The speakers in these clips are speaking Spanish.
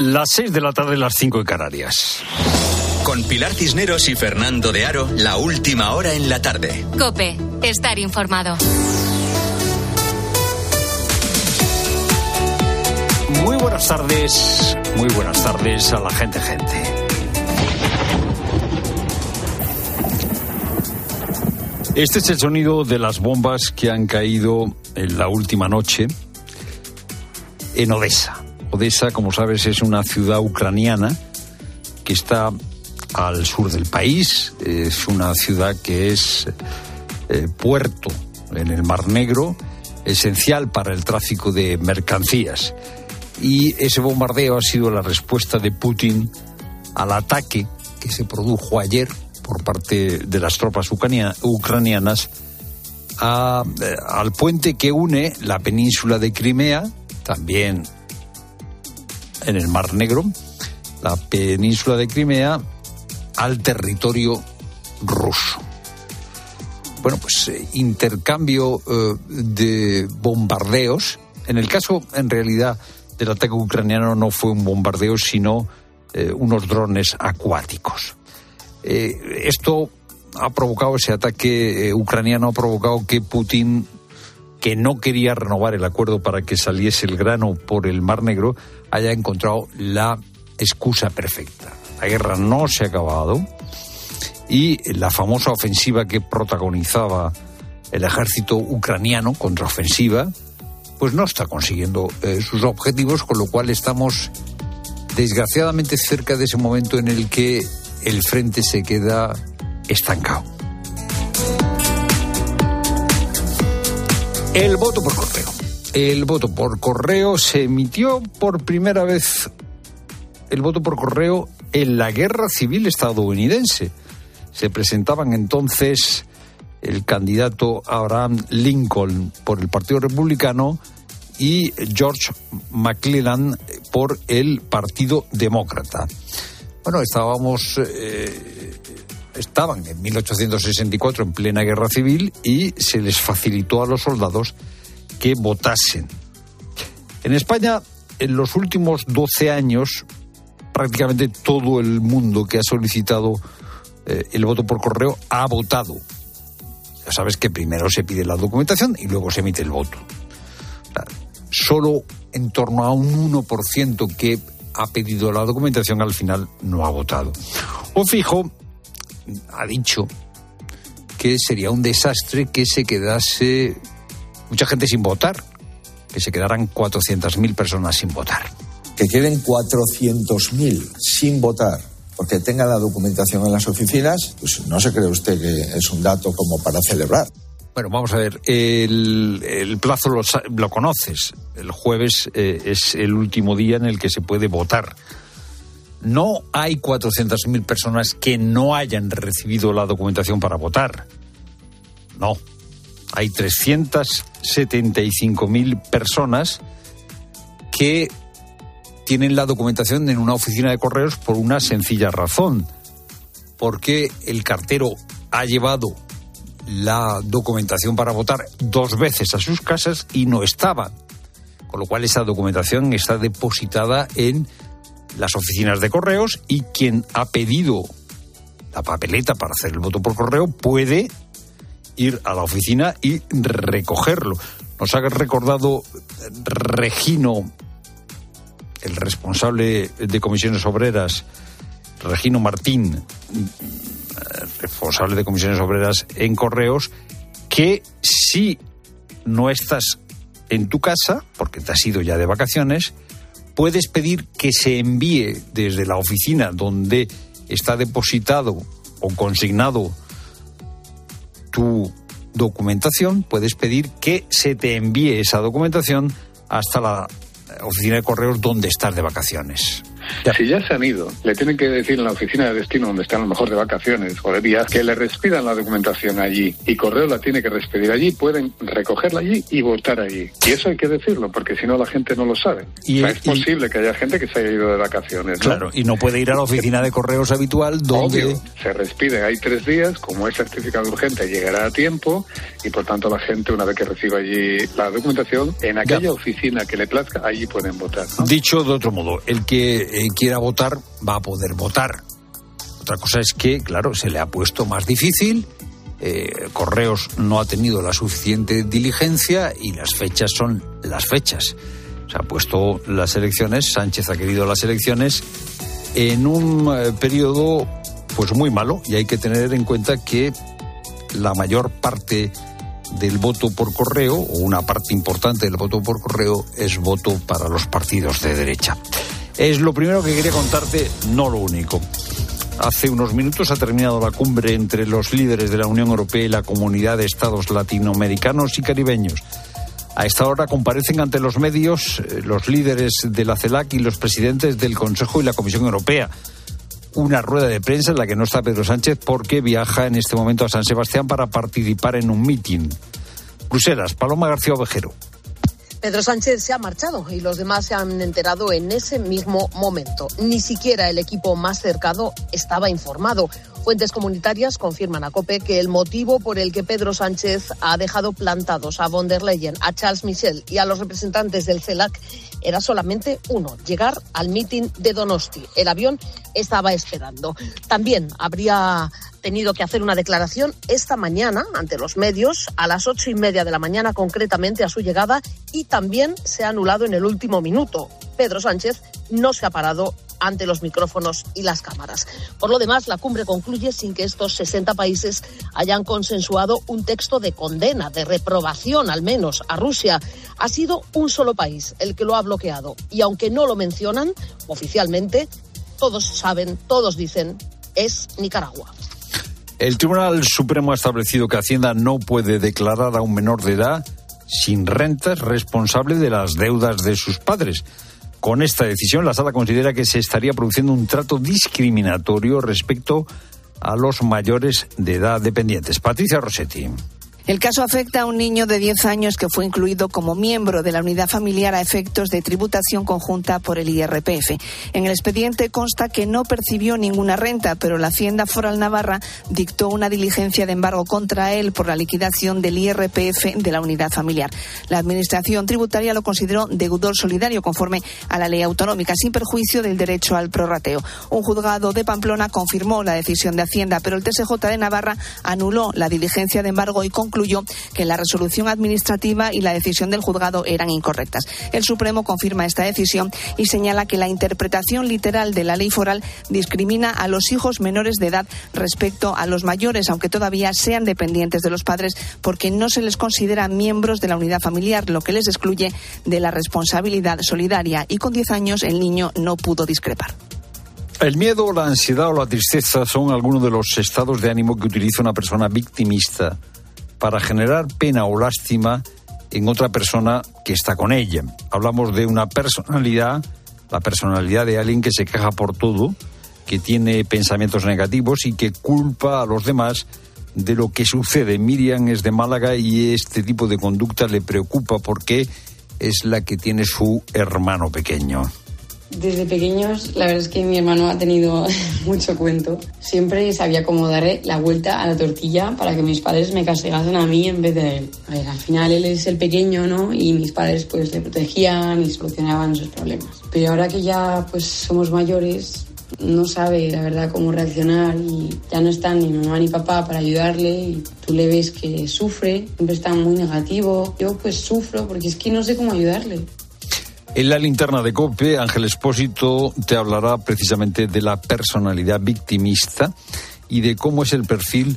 Las 6 de la tarde, las 5 en Canarias. Con Pilar Cisneros y Fernando de Aro, la última hora en la tarde. COPE, estar informado. Muy buenas tardes a la gente. Este es el sonido de las bombas que han caído en la última noche en Odesa. Odesa, como sabes, es una ciudad ucraniana que está al sur del país. Es una ciudad que es puerto en el Mar Negro, esencial para el tráfico de mercancías. Y ese bombardeo ha sido la respuesta de Putin al ataque que se produjo ayer por parte de las tropas ucranianas al puente que une la península de Crimea, también en el Mar Negro, la península de Crimea, al territorio ruso. Bueno, pues intercambio de bombardeos. En el caso, en realidad, del ataque ucraniano no fue un bombardeo, sino unos drones acuáticos. Esto ha provocado, ese ataque ucraniano ha provocado que Putin, que no quería renovar el acuerdo para que saliese el grano por el Mar Negro, haya encontrado la excusa perfecta. La guerra no se ha acabado y la famosa ofensiva que protagonizaba el ejército ucraniano, contraofensiva, pues no está consiguiendo sus objetivos, con lo cual estamos desgraciadamente cerca de ese momento en el que el frente se queda estancado. El voto por correo. El voto por correo se emitió por primera vez. El voto por correo en la Guerra Civil estadounidense. Se presentaban entonces el candidato Abraham Lincoln por el Partido Republicano y George McClellan por el Partido Demócrata. Bueno, estaban en 1864 en plena guerra civil y se les facilitó a los soldados que votasen. En España, en los últimos 12 años, prácticamente todo el mundo que ha solicitado el voto por correo ha votado. Ya sabes que primero se pide la documentación y luego se emite el voto. Solo en torno a un 1% que ha pedido la documentación al final no ha votado. Fijo ha dicho que sería un desastre que se quedase mucha gente sin votar, que se quedaran 400.000 personas sin votar. Que queden 400.000 sin votar porque tengan la documentación en las oficinas, pues no se cree usted que es un dato como para celebrar. Bueno, vamos a ver, el plazo lo conoces. El jueves es el último día en el que se puede votar. No hay 400.000 personas que no hayan recibido la documentación para votar. No. Hay 375.000 personas que tienen la documentación en una oficina de correos por una sencilla razón. Porque el cartero ha llevado la documentación para votar 2 veces a sus casas y no estaba. Con lo cual esa documentación está depositada en las oficinas de correos y quien ha pedido la papeleta para hacer el voto por correo puede ir a la oficina y recogerlo. Nos ha recordado Regino, el responsable de Comisiones Obreras, Regino Martín, responsable de Comisiones Obreras en Correos, que si no estás en tu casa, porque te has ido ya de vacaciones, puedes pedir que se envíe desde la oficina donde está depositado o consignado tu documentación, puedes pedir que se te envíe esa documentación hasta la oficina de correos donde estás de vacaciones. Si ya se han ido, le tienen que decir en la oficina de destino donde están a lo mejor de vacaciones o de días que le respidan la documentación allí y Correo la tiene que respidir allí, pueden recogerla allí y votar allí. Y eso hay que decirlo porque si no la gente no lo sabe. Es posible que haya gente que se haya ido de vacaciones, ¿no? Claro, y no puede ir a la oficina de correos habitual donde... Obvio, se respide, hay 3 días, como es certificado urgente llegará a tiempo y por tanto la gente una vez que reciba allí la documentación en aquella oficina que le plazca, allí pueden votar, ¿no? Dicho de otro modo, el que quiera votar va a poder votar. Otra cosa es que, claro, se le ha puesto más difícil. Correos no ha tenido la suficiente diligencia y las fechas son las fechas. Se ha puesto las elecciones, Sánchez ha querido las elecciones en un periodo pues muy malo, y hay que tener en cuenta que la mayor parte del voto por correo, o una parte importante del voto por correo, es voto para los partidos de derecha. Es lo primero que quería contarte, no lo único. Hace unos minutos ha terminado la cumbre entre los líderes de la Unión Europea y la Comunidad de Estados Latinoamericanos y Caribeños. A esta hora comparecen ante los medios los líderes de la CELAC y los presidentes del Consejo y la Comisión Europea. Una rueda de prensa en la que no está Pedro Sánchez porque viaja en este momento a San Sebastián para participar en un mitin. Bruselas, Paloma García Ovejero. Pedro Sánchez se ha marchado y los demás se han enterado en ese mismo momento. Ni siquiera el equipo más cercano estaba informado. Fuentes comunitarias confirman a COPE que el motivo por el que Pedro Sánchez ha dejado plantados a von der Leyen, a Charles Michel y a los representantes del CELAC era solamente uno: llegar al mitin de Donosti. El avión estaba esperando. También habría tenido que hacer una declaración esta mañana ante los medios a las 8:30 de la mañana, concretamente a su llegada, y también se ha anulado en el último minuto. Pedro Sánchez no se ha parado ante los micrófonos y las cámaras. Por lo demás, la cumbre concluye sin que estos 60 países hayan consensuado un texto de condena, de reprobación al menos, a Rusia. Ha sido un solo país el que lo ha bloqueado, y aunque no lo mencionan oficialmente, todos saben, todos dicen, es Nicaragua. El Tribunal Supremo ha establecido que Hacienda no puede declarar a un menor de edad sin rentas responsable de las deudas de sus padres. Con esta decisión, la Sala considera que se estaría produciendo un trato discriminatorio respecto a los mayores de edad dependientes. Patricia Rossetti. El caso afecta a un niño de 10 años que fue incluido como miembro de la unidad familiar a efectos de tributación conjunta por el IRPF. En el expediente consta que no percibió ninguna renta, pero la Hacienda Foral Navarra dictó una diligencia de embargo contra él por la liquidación del IRPF de la unidad familiar. La Administración tributaria lo consideró deudor solidario conforme a la ley autonómica, sin perjuicio del derecho al prorrateo. Un juzgado de Pamplona confirmó la decisión de Hacienda, pero el TSJ de Navarra anuló la diligencia de embargo y concluyó que la resolución administrativa y la decisión del juzgado eran incorrectas. El Supremo confirma esta decisión y señala que la interpretación literal de la ley foral discrimina a los hijos menores de edad respecto a los mayores, aunque todavía sean dependientes de los padres, porque no se les considera miembros de la unidad familiar, lo que les excluye de la responsabilidad solidaria, y con 10 años el niño no pudo discrepar. El miedo, la ansiedad o la tristeza son algunos de los estados de ánimo que utiliza una persona victimista para generar pena o lástima en otra persona que está con ella. Hablamos de una personalidad, la personalidad de alguien que se queja por todo, que tiene pensamientos negativos y que culpa a los demás de lo que sucede. Miriam es de Málaga y este tipo de conducta le preocupa porque es la que tiene su hermano pequeño. Desde pequeños, la verdad es que mi hermano ha tenido mucho cuento. Siempre sabía cómo darle la vuelta a la tortilla para que mis padres me castigasen a mí en vez de él. A ver, al final él es el pequeño, ¿no? Y mis padres pues le protegían y solucionaban sus problemas. Pero ahora que ya pues somos mayores, no sabe la verdad cómo reaccionar y ya no están ni mamá ni papá para ayudarle y tú le ves que sufre, siempre está muy negativo. Yo pues sufro porque es que no sé cómo ayudarle. En la linterna de COPE, Ángel Expósito te hablará precisamente de la personalidad victimista y de cómo es el perfil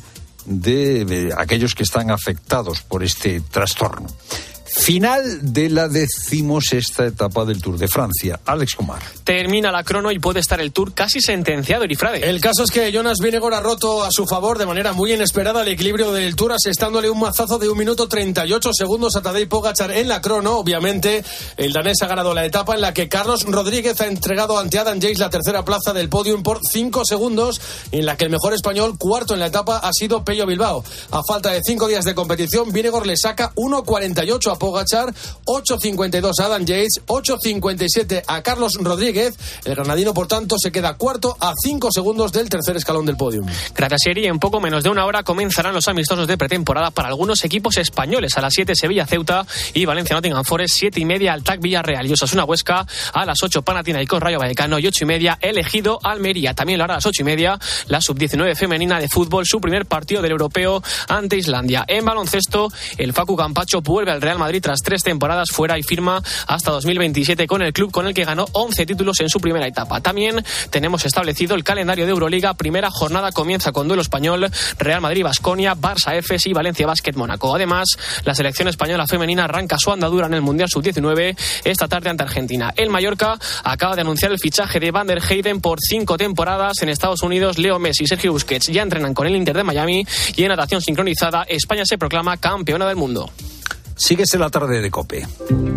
de aquellos que están afectados por este trastorno. Final de la 16ª etapa del Tour de Francia. Alex Kumar. Termina la crono y puede estar el Tour casi sentenciado, Erifrade. El caso es que Jonas Vingegaard ha roto a su favor de manera muy inesperada el equilibrio del Tour, asestándole un mazazo de 1 minuto 38 segundos a Tadej Pogačar en la crono. Obviamente, el danés ha ganado la etapa en la que Carlos Rodríguez ha entregado ante Adam Yates la tercera plaza del podium por 5 segundos, en la que el mejor español, cuarto en la etapa, ha sido Pello Bilbao. A falta de 5 días de competición, Vingegaard le saca 1.48 a Pogačar Pogačar, 8.52 a Adam Yates, 8.57 a Carlos Rodríguez. El granadino, por tanto, se queda cuarto a 5 segundos del tercer escalón del podium. Gracias, Eri. En poco menos de una hora comenzarán los amistosos de pretemporada para algunos equipos españoles. A las 7 Sevilla-Ceuta y Valencia-Nottingham Forest, 7:30 al TAC Villarreal y Osasuna-Huesca, a las 8 Panathinaikos Rayo Vallecano y 8:30 Elegido Almería. También lo hará a las 8:30 la sub-19 femenina de fútbol, su primer partido del europeo ante Islandia. En baloncesto, el Facu Campacho vuelve al Real Madrid tras 3 temporadas fuera y firma hasta 2027 con el club con el que ganó 11 títulos en su primera etapa. También tenemos establecido el calendario de Euroliga. Primera jornada comienza con duelo español, Real Madrid-Baskonia, Barça-Efes y Valencia Basket-Mónaco. Además, la selección española femenina arranca su andadura en el Mundial Sub-19 esta tarde ante Argentina. El Mallorca acaba de anunciar el fichaje de Van der Heyden por 5 temporadas. En Estados Unidos, Leo Messi y Sergio Busquets ya entrenan con el Inter de Miami, y en natación sincronizada, España se proclama campeona del mundo. Síguese la tarde de COPE.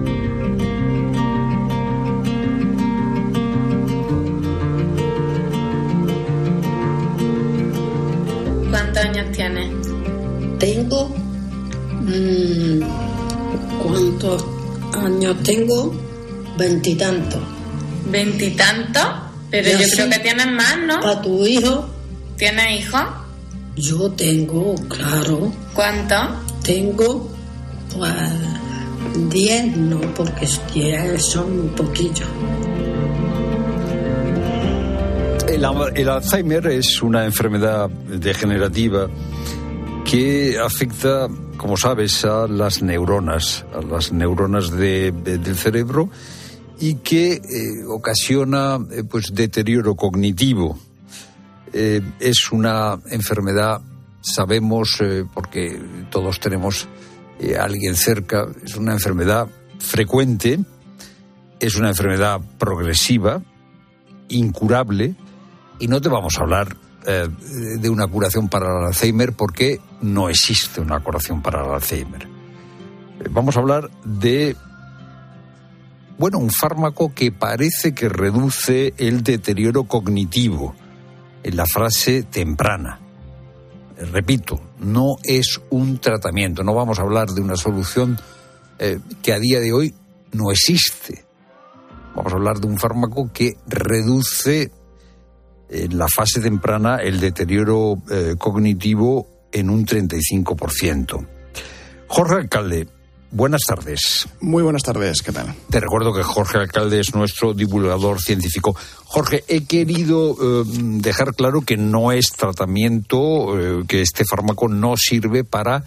¿Cuántos años tienes? Tengo... ¿Cuántos años tengo? 20 y tantos. ¿20 y tantos? Pero yo creo que tienes más, ¿no? ¿Para tu hijo? ¿Tienes hijos? Yo tengo, claro. ¿Cuántos? Tengo, pues, 10, no, porque son un poquillo. El Alzheimer es una enfermedad degenerativa que afecta, como sabes, a las neuronas del cerebro, y que ocasiona pues deterioro cognitivo. Es una enfermedad, sabemos, porque todos tenemos a alguien cerca, es una enfermedad frecuente, es una enfermedad progresiva, incurable, y no te vamos a hablar de una curación para el Alzheimer, porque no existe una curación para el Alzheimer. Vamos a hablar de un fármaco que parece que reduce el deterioro cognitivo en la fase temprana. Repito, no es un tratamiento, no vamos a hablar de una solución que a día de hoy no existe. Vamos a hablar de un fármaco que reduce en la fase temprana el deterioro cognitivo en un 35%. Jorge Alcalde, buenas tardes. Muy buenas tardes, ¿qué tal? Te recuerdo que Jorge Alcalde es nuestro divulgador científico. Jorge, he querido dejar claro que no es tratamiento, que este fármaco no sirve para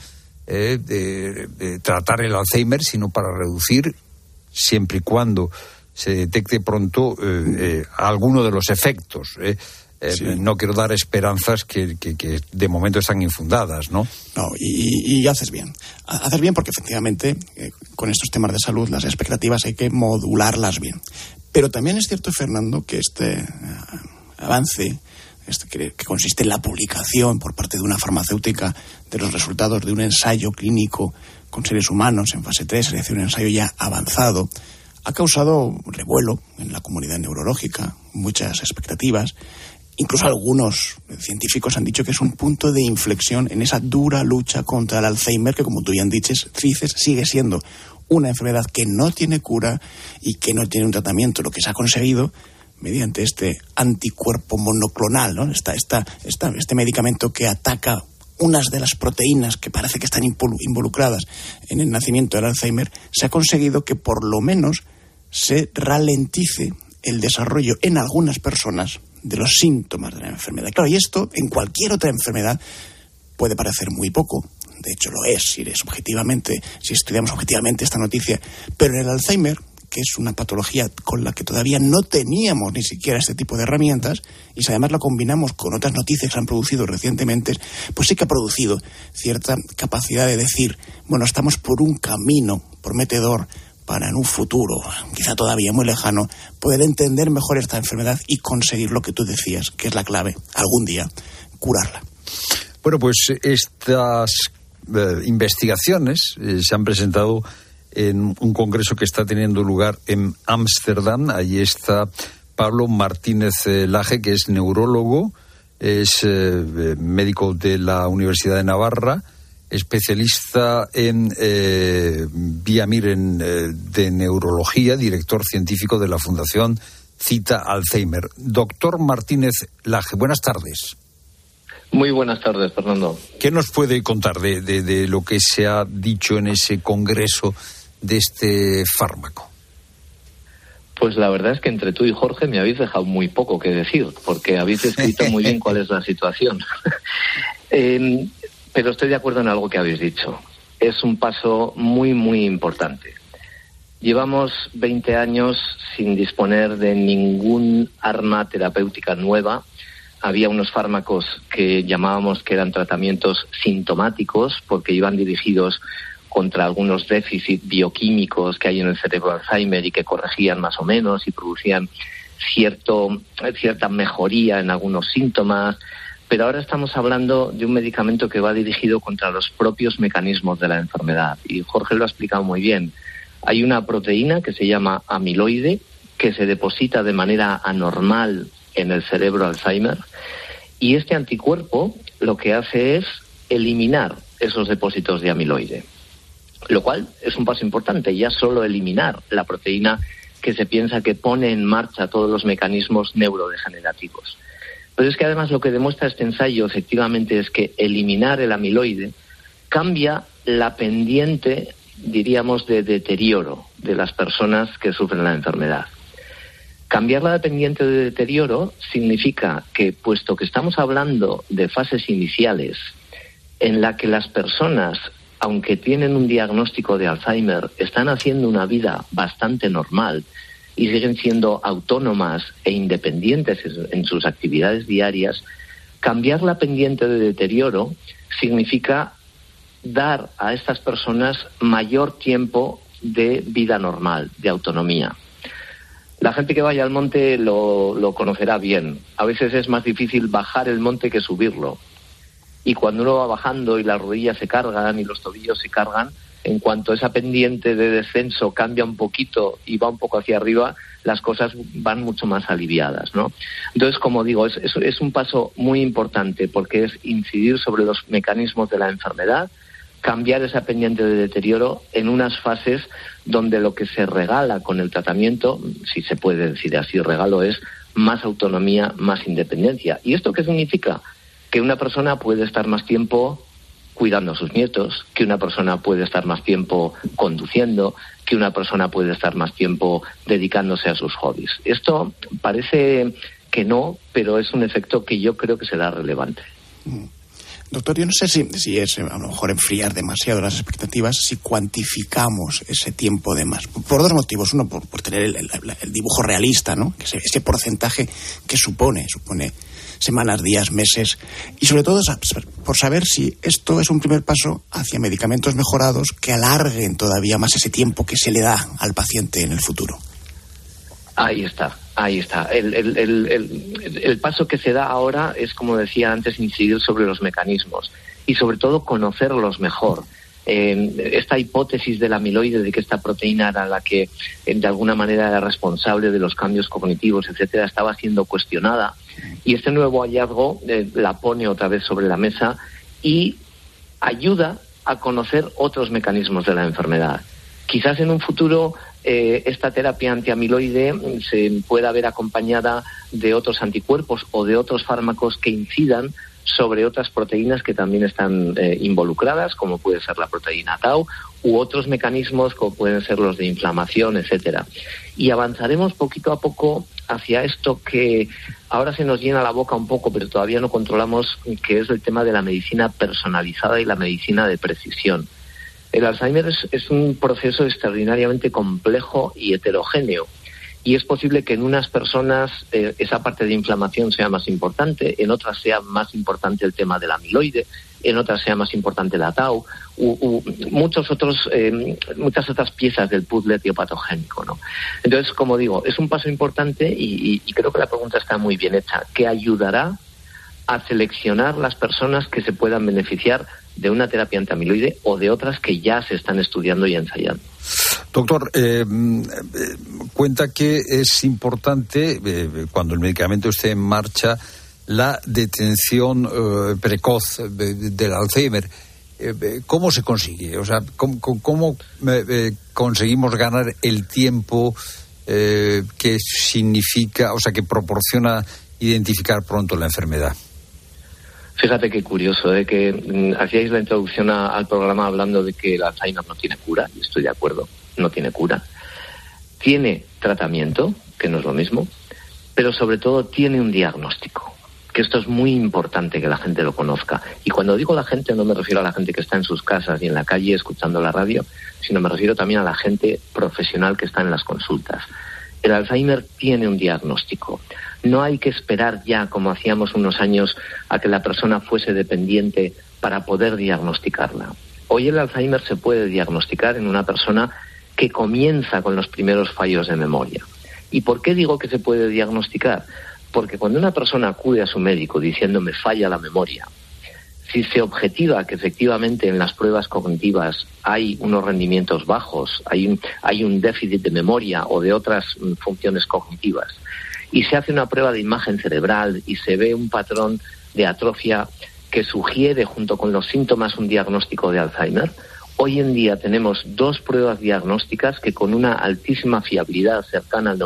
tratar el Alzheimer, sino para reducir, siempre y cuando se detecte pronto, alguno de los efectos. Sí. No quiero dar esperanzas que de momento están infundadas, ¿no? No, y haces bien. Haces bien porque efectivamente con estos temas de salud las expectativas hay que modularlas bien. Pero también es cierto, Fernando, que este avance que consiste en la publicación por parte de una farmacéutica de los resultados de un ensayo clínico con seres humanos en fase 3, es decir, un ensayo ya avanzado, ha causado revuelo en la comunidad neurológica, muchas expectativas. Incluso algunos científicos han dicho que es un punto de inflexión en esa dura lucha contra el Alzheimer, que, como tú ya dices, sigue siendo una enfermedad que no tiene cura y que no tiene un tratamiento. Lo que se ha conseguido mediante este anticuerpo monoclonal, ¿no? Este medicamento que ataca unas de las proteínas que parece que están involucradas en el nacimiento del Alzheimer, se ha conseguido que por lo menos se ralentice el desarrollo en algunas personas de los síntomas de la enfermedad. Claro, y esto en cualquier otra enfermedad puede parecer muy poco. De hecho lo es, si estudiamos objetivamente esta noticia. Pero en el Alzheimer, que es una patología con la que todavía no teníamos ni siquiera este tipo de herramientas, y si además la combinamos con otras noticias que se han producido recientemente, pues sí que ha producido cierta capacidad de decir, bueno, estamos por un camino prometedor para en un futuro, quizá todavía muy lejano, poder entender mejor esta enfermedad y conseguir lo que tú decías, que es la clave, algún día, curarla. Bueno, pues estas investigaciones se han presentado en un congreso que está teniendo lugar en Ámsterdam. Allí está Pablo Martínez Laje, que es neurólogo, es médico de la Universidad de Navarra, especialista en de neurología, director científico de la Fundación Cita Alzheimer. Doctor Martínez Laje, buenas tardes. Muy buenas tardes, Fernando. ¿Qué nos puede contar de lo que se ha dicho en ese congreso de este fármaco? Pues la verdad es que entre tú y Jorge me habéis dejado muy poco que decir, porque habéis escrito muy bien cuál es la situación. Pero estoy de acuerdo en algo que habéis dicho. Es un paso muy, muy importante. Llevamos 20 años sin disponer de ningún arma terapéutica nueva. Había unos fármacos que llamábamos que eran tratamientos sintomáticos porque iban dirigidos contra algunos déficits bioquímicos que hay en el cerebro Alzheimer y que corregían más o menos y producían cierta mejoría en algunos síntomas. Pero ahora estamos hablando de un medicamento que va dirigido contra los propios mecanismos de la enfermedad. Y Jorge lo ha explicado muy bien. Hay una proteína que se llama amiloide que se deposita de manera anormal en el cerebro Alzheimer, y este anticuerpo lo que hace es eliminar esos depósitos de amiloide, lo cual es un paso importante, ya solo eliminar la proteína que se piensa que pone en marcha todos los mecanismos neurodegenerativos. Pero es que además lo que demuestra este ensayo efectivamente es que eliminar el amiloide cambia la pendiente, diríamos, de deterioro de las personas que sufren la enfermedad. Cambiar la pendiente de deterioro significa que, puesto que estamos hablando de fases iniciales en la que las personas, aunque tienen un diagnóstico de Alzheimer, están haciendo una vida bastante normal y siguen siendo autónomas e independientes en sus actividades diarias, cambiar la pendiente de deterioro significa dar a estas personas mayor tiempo de vida normal, de autonomía. La gente que vaya al monte lo conocerá bien. A veces es más difícil bajar el monte que subirlo. Y cuando uno va bajando y las rodillas se cargan y los tobillos se cargan, en cuanto esa pendiente de descenso cambia un poquito y va un poco hacia arriba, las cosas van mucho más aliviadas, ¿no? Entonces, como digo, es un paso muy importante porque es incidir sobre los mecanismos de la enfermedad, cambiar esa pendiente de deterioro en unas fases donde lo que se regala con el tratamiento, si se puede decir así, regalo, es más autonomía, más independencia. ¿Y esto qué significa? Que una persona puede estar más tiempo cuidando a sus nietos, que una persona puede estar más tiempo conduciendo, que una persona puede estar más tiempo dedicándose a sus hobbies. Esto parece que no, pero es un efecto que yo creo que será relevante. Doctor, yo no sé si es a lo mejor enfriar demasiado las expectativas si cuantificamos ese tiempo de más. Por dos motivos. Uno, por tener el dibujo realista, ¿no? Ese porcentaje que supone semanas, días, meses. Y sobre todo por saber si esto es un primer paso hacia medicamentos mejorados que alarguen todavía más ese tiempo que se le da al paciente en el futuro. Ahí está. El paso que se da ahora es, como decía antes, incidir sobre los mecanismos y sobre todo conocerlos mejor. Esta hipótesis del amiloide, de que esta proteína era la que de alguna manera era responsable de los cambios cognitivos, etcétera, estaba siendo cuestionada, y este nuevo hallazgo la pone otra vez sobre la mesa y ayuda a conocer otros mecanismos de la enfermedad. Quizás en un futuro esta terapia antiamiloide se pueda ver acompañada de otros anticuerpos o de otros fármacos que incidan sobre otras proteínas que también están involucradas, como puede ser la proteína tau, u otros mecanismos como pueden ser los de inflamación, etcétera. Y avanzaremos poquito a poco hacia esto que ahora se nos llena la boca un poco, pero todavía no controlamos, que es el tema de la medicina personalizada y la medicina de precisión. El Alzheimer es un proceso extraordinariamente complejo y heterogéneo. Y es posible que en unas personas esa parte de inflamación sea más importante, en otras sea más importante el tema del amiloide, en otras sea más importante la tau, muchas otras piezas del puzzle etiopatogénico, ¿no? Entonces, como digo, es un paso importante y creo que la pregunta está muy bien hecha, que ayudará a seleccionar las personas que se puedan beneficiar de una terapia antiamiloide o de otras que ya se están estudiando y ensayando. Doctor, cuenta que es importante, cuando el medicamento esté en marcha, la detención precoz del Alzheimer. ¿cómo se consigue? O sea, ¿cómo conseguimos ganar el tiempo que significa, o sea, que proporciona identificar pronto la enfermedad? Fíjate qué curioso, que hacíais la introducción al programa hablando de que el Alzheimer no tiene cura, y estoy de acuerdo, no tiene cura. Tiene tratamiento, que no es lo mismo, pero sobre todo tiene un diagnóstico, que esto es muy importante que la gente lo conozca. Y cuando digo la gente, no me refiero a la gente que está en sus casas y en la calle escuchando la radio, sino me refiero también a la gente profesional que está en las consultas. El Alzheimer tiene un diagnóstico. No hay que esperar ya, como hacíamos unos años, a que la persona fuese dependiente para poder diagnosticarla. Hoy el Alzheimer se puede diagnosticar en una persona que comienza con los primeros fallos de memoria. ¿Y por qué digo que se puede diagnosticar? Porque cuando una persona acude a su médico diciendo me falla la memoria, si se objetiva que efectivamente en las pruebas cognitivas hay unos rendimientos bajos, hay un déficit de memoria o de otras funciones cognitivas, y se hace una prueba de imagen cerebral y se ve un patrón de atrofia que sugiere, junto con los síntomas, un diagnóstico de Alzheimer, hoy en día tenemos 2 pruebas diagnósticas que con una altísima fiabilidad cercana al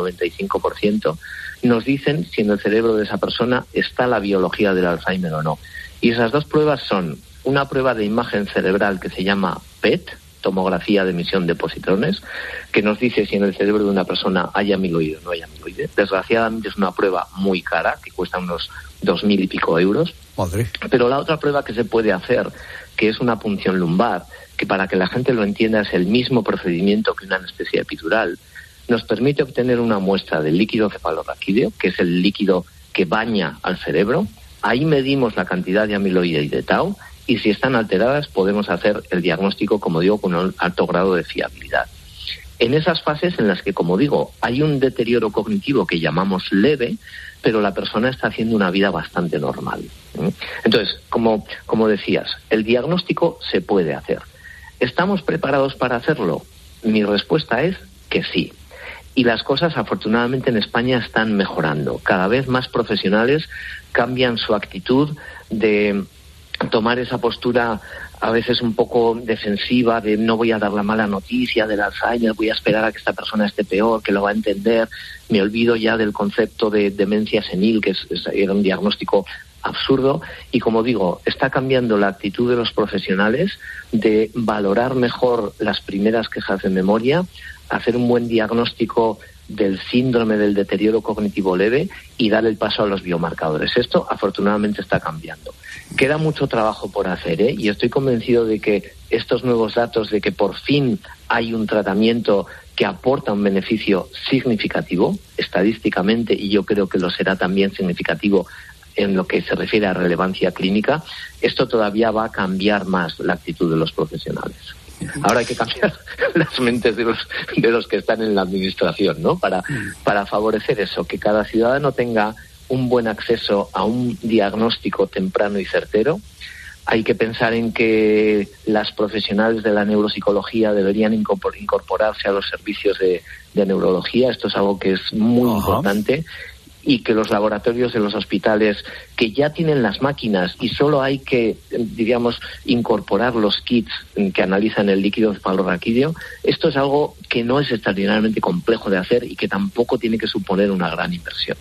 95% nos dicen si en el cerebro de esa persona está la biología del Alzheimer o no. Y esas 2 pruebas son una prueba de imagen cerebral que se llama PET, tomografía de emisión de positrones, que nos dice si en el cerebro de una persona hay amiloide o no hay amiloide. Desgraciadamente es una prueba muy cara, que cuesta unos 2.000 y pico euros. Madre. Pero la otra prueba que se puede hacer, que es una punción lumbar, que para que la gente lo entienda es el mismo procedimiento que una anestesia epidural, nos permite obtener una muestra del líquido cefalorraquídeo, que es el líquido que baña al cerebro. Ahí medimos la cantidad de amiloide y de tau, y si están alteradas podemos hacer el diagnóstico, como digo, con un alto grado de fiabilidad. En esas fases en las que, como digo, hay un deterioro cognitivo que llamamos leve, pero la persona está haciendo una vida bastante normal. Entonces, como decías, el diagnóstico se puede hacer. ¿Estamos preparados para hacerlo? Mi respuesta es que sí. Y las cosas, afortunadamente, en España están mejorando. Cada vez más profesionales cambian su actitud de tomar esa postura a veces un poco defensiva de no voy a dar la mala noticia del Alzheimer, voy a esperar a que esta persona esté peor, que lo va a entender, me olvido ya del concepto de demencia senil, que era un diagnóstico absurdo, y como digo, está cambiando la actitud de los profesionales de valorar mejor las primeras quejas de memoria, hacer un buen diagnóstico del síndrome del deterioro cognitivo leve y dar el paso a los biomarcadores. Esto afortunadamente está cambiando. Queda mucho trabajo por hacer, y estoy convencido de que estos nuevos datos de que por fin hay un tratamiento que aporta un beneficio significativo estadísticamente, y yo creo que lo será también significativo en lo que se refiere a relevancia clínica, esto todavía va a cambiar más la actitud de los profesionales. Ahora hay que cambiar las mentes de los que están en la administración, ¿no? Para favorecer eso, que cada ciudadano tenga un buen acceso a un diagnóstico temprano y certero. Hay que pensar en que las profesionales de la neuropsicología deberían incorporarse a los servicios de neurología. Esto es algo que es muy importante. Y que los laboratorios de los hospitales que ya tienen las máquinas y solo hay que, digamos, incorporar los kits que analizan el líquido cefalorraquídeo, esto es algo que no es extraordinariamente complejo de hacer y que tampoco tiene que suponer una gran inversión.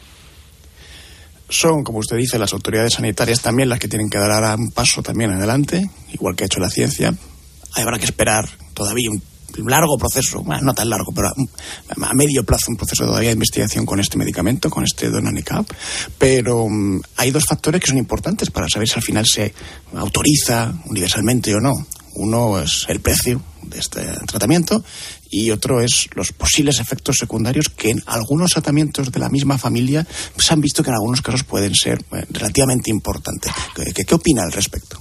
Son, como usted dice, las autoridades sanitarias también las que tienen que dar ahora un paso también adelante, igual que ha hecho la ciencia. Habrá que esperar todavía un largo proceso, bueno, no tan largo, pero a medio plazo un proceso todavía de investigación con este medicamento, con este donanemab, pero hay 2 factores que son importantes para saber si al final se autoriza universalmente o no. Uno es el precio de este tratamiento y otro es los posibles efectos secundarios que en algunos tratamientos de la misma familia se han visto que en algunos casos pueden ser relativamente importantes. ¿Qué opina al respecto?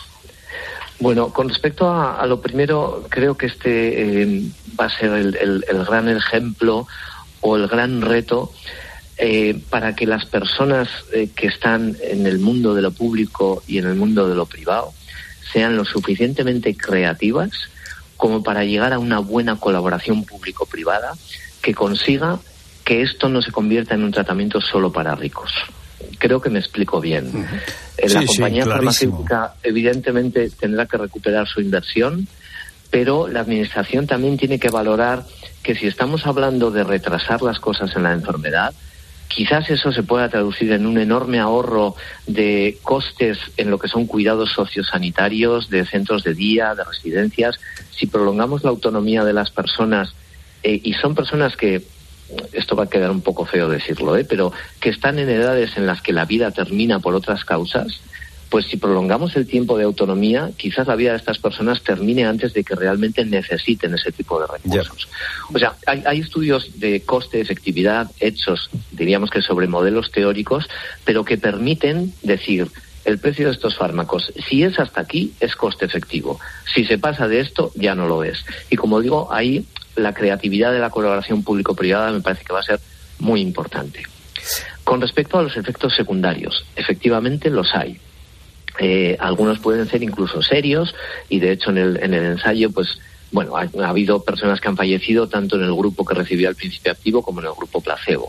Bueno, con respecto a lo primero, creo que este va a ser el gran ejemplo o el gran reto para que las personas que están en el mundo de lo público y en el mundo de lo privado sean lo suficientemente creativas como para llegar a una buena colaboración público-privada que consiga que esto no se convierta en un tratamiento solo para ricos. Creo que me explico bien. La compañía farmacéutica evidentemente tendrá que recuperar su inversión, pero la administración también tiene que valorar que si estamos hablando de retrasar las cosas en la enfermedad, quizás eso se pueda traducir en un enorme ahorro de costes en lo que son cuidados sociosanitarios, de centros de día, de residencias. Si prolongamos la autonomía de las personas, y son personas que, esto va a quedar un poco feo decirlo, pero que están en edades en las que la vida termina por otras causas, pues si prolongamos el tiempo de autonomía, quizás la vida de estas personas termine antes de que realmente necesiten ese tipo de recursos. O sea, hay estudios de coste-efectividad hechos, diríamos que sobre modelos teóricos, pero que permiten decir, el precio de estos fármacos, si es hasta aquí, es coste efectivo. Si se pasa de esto, ya no lo es. Y como digo, ahí la creatividad de la colaboración público-privada me parece que va a ser muy importante. Con respecto a los efectos secundarios, efectivamente los hay. Algunos pueden ser incluso serios y de hecho en el ensayo pues bueno, ha habido personas que han fallecido tanto en el grupo que recibió el principio activo como en el grupo placebo.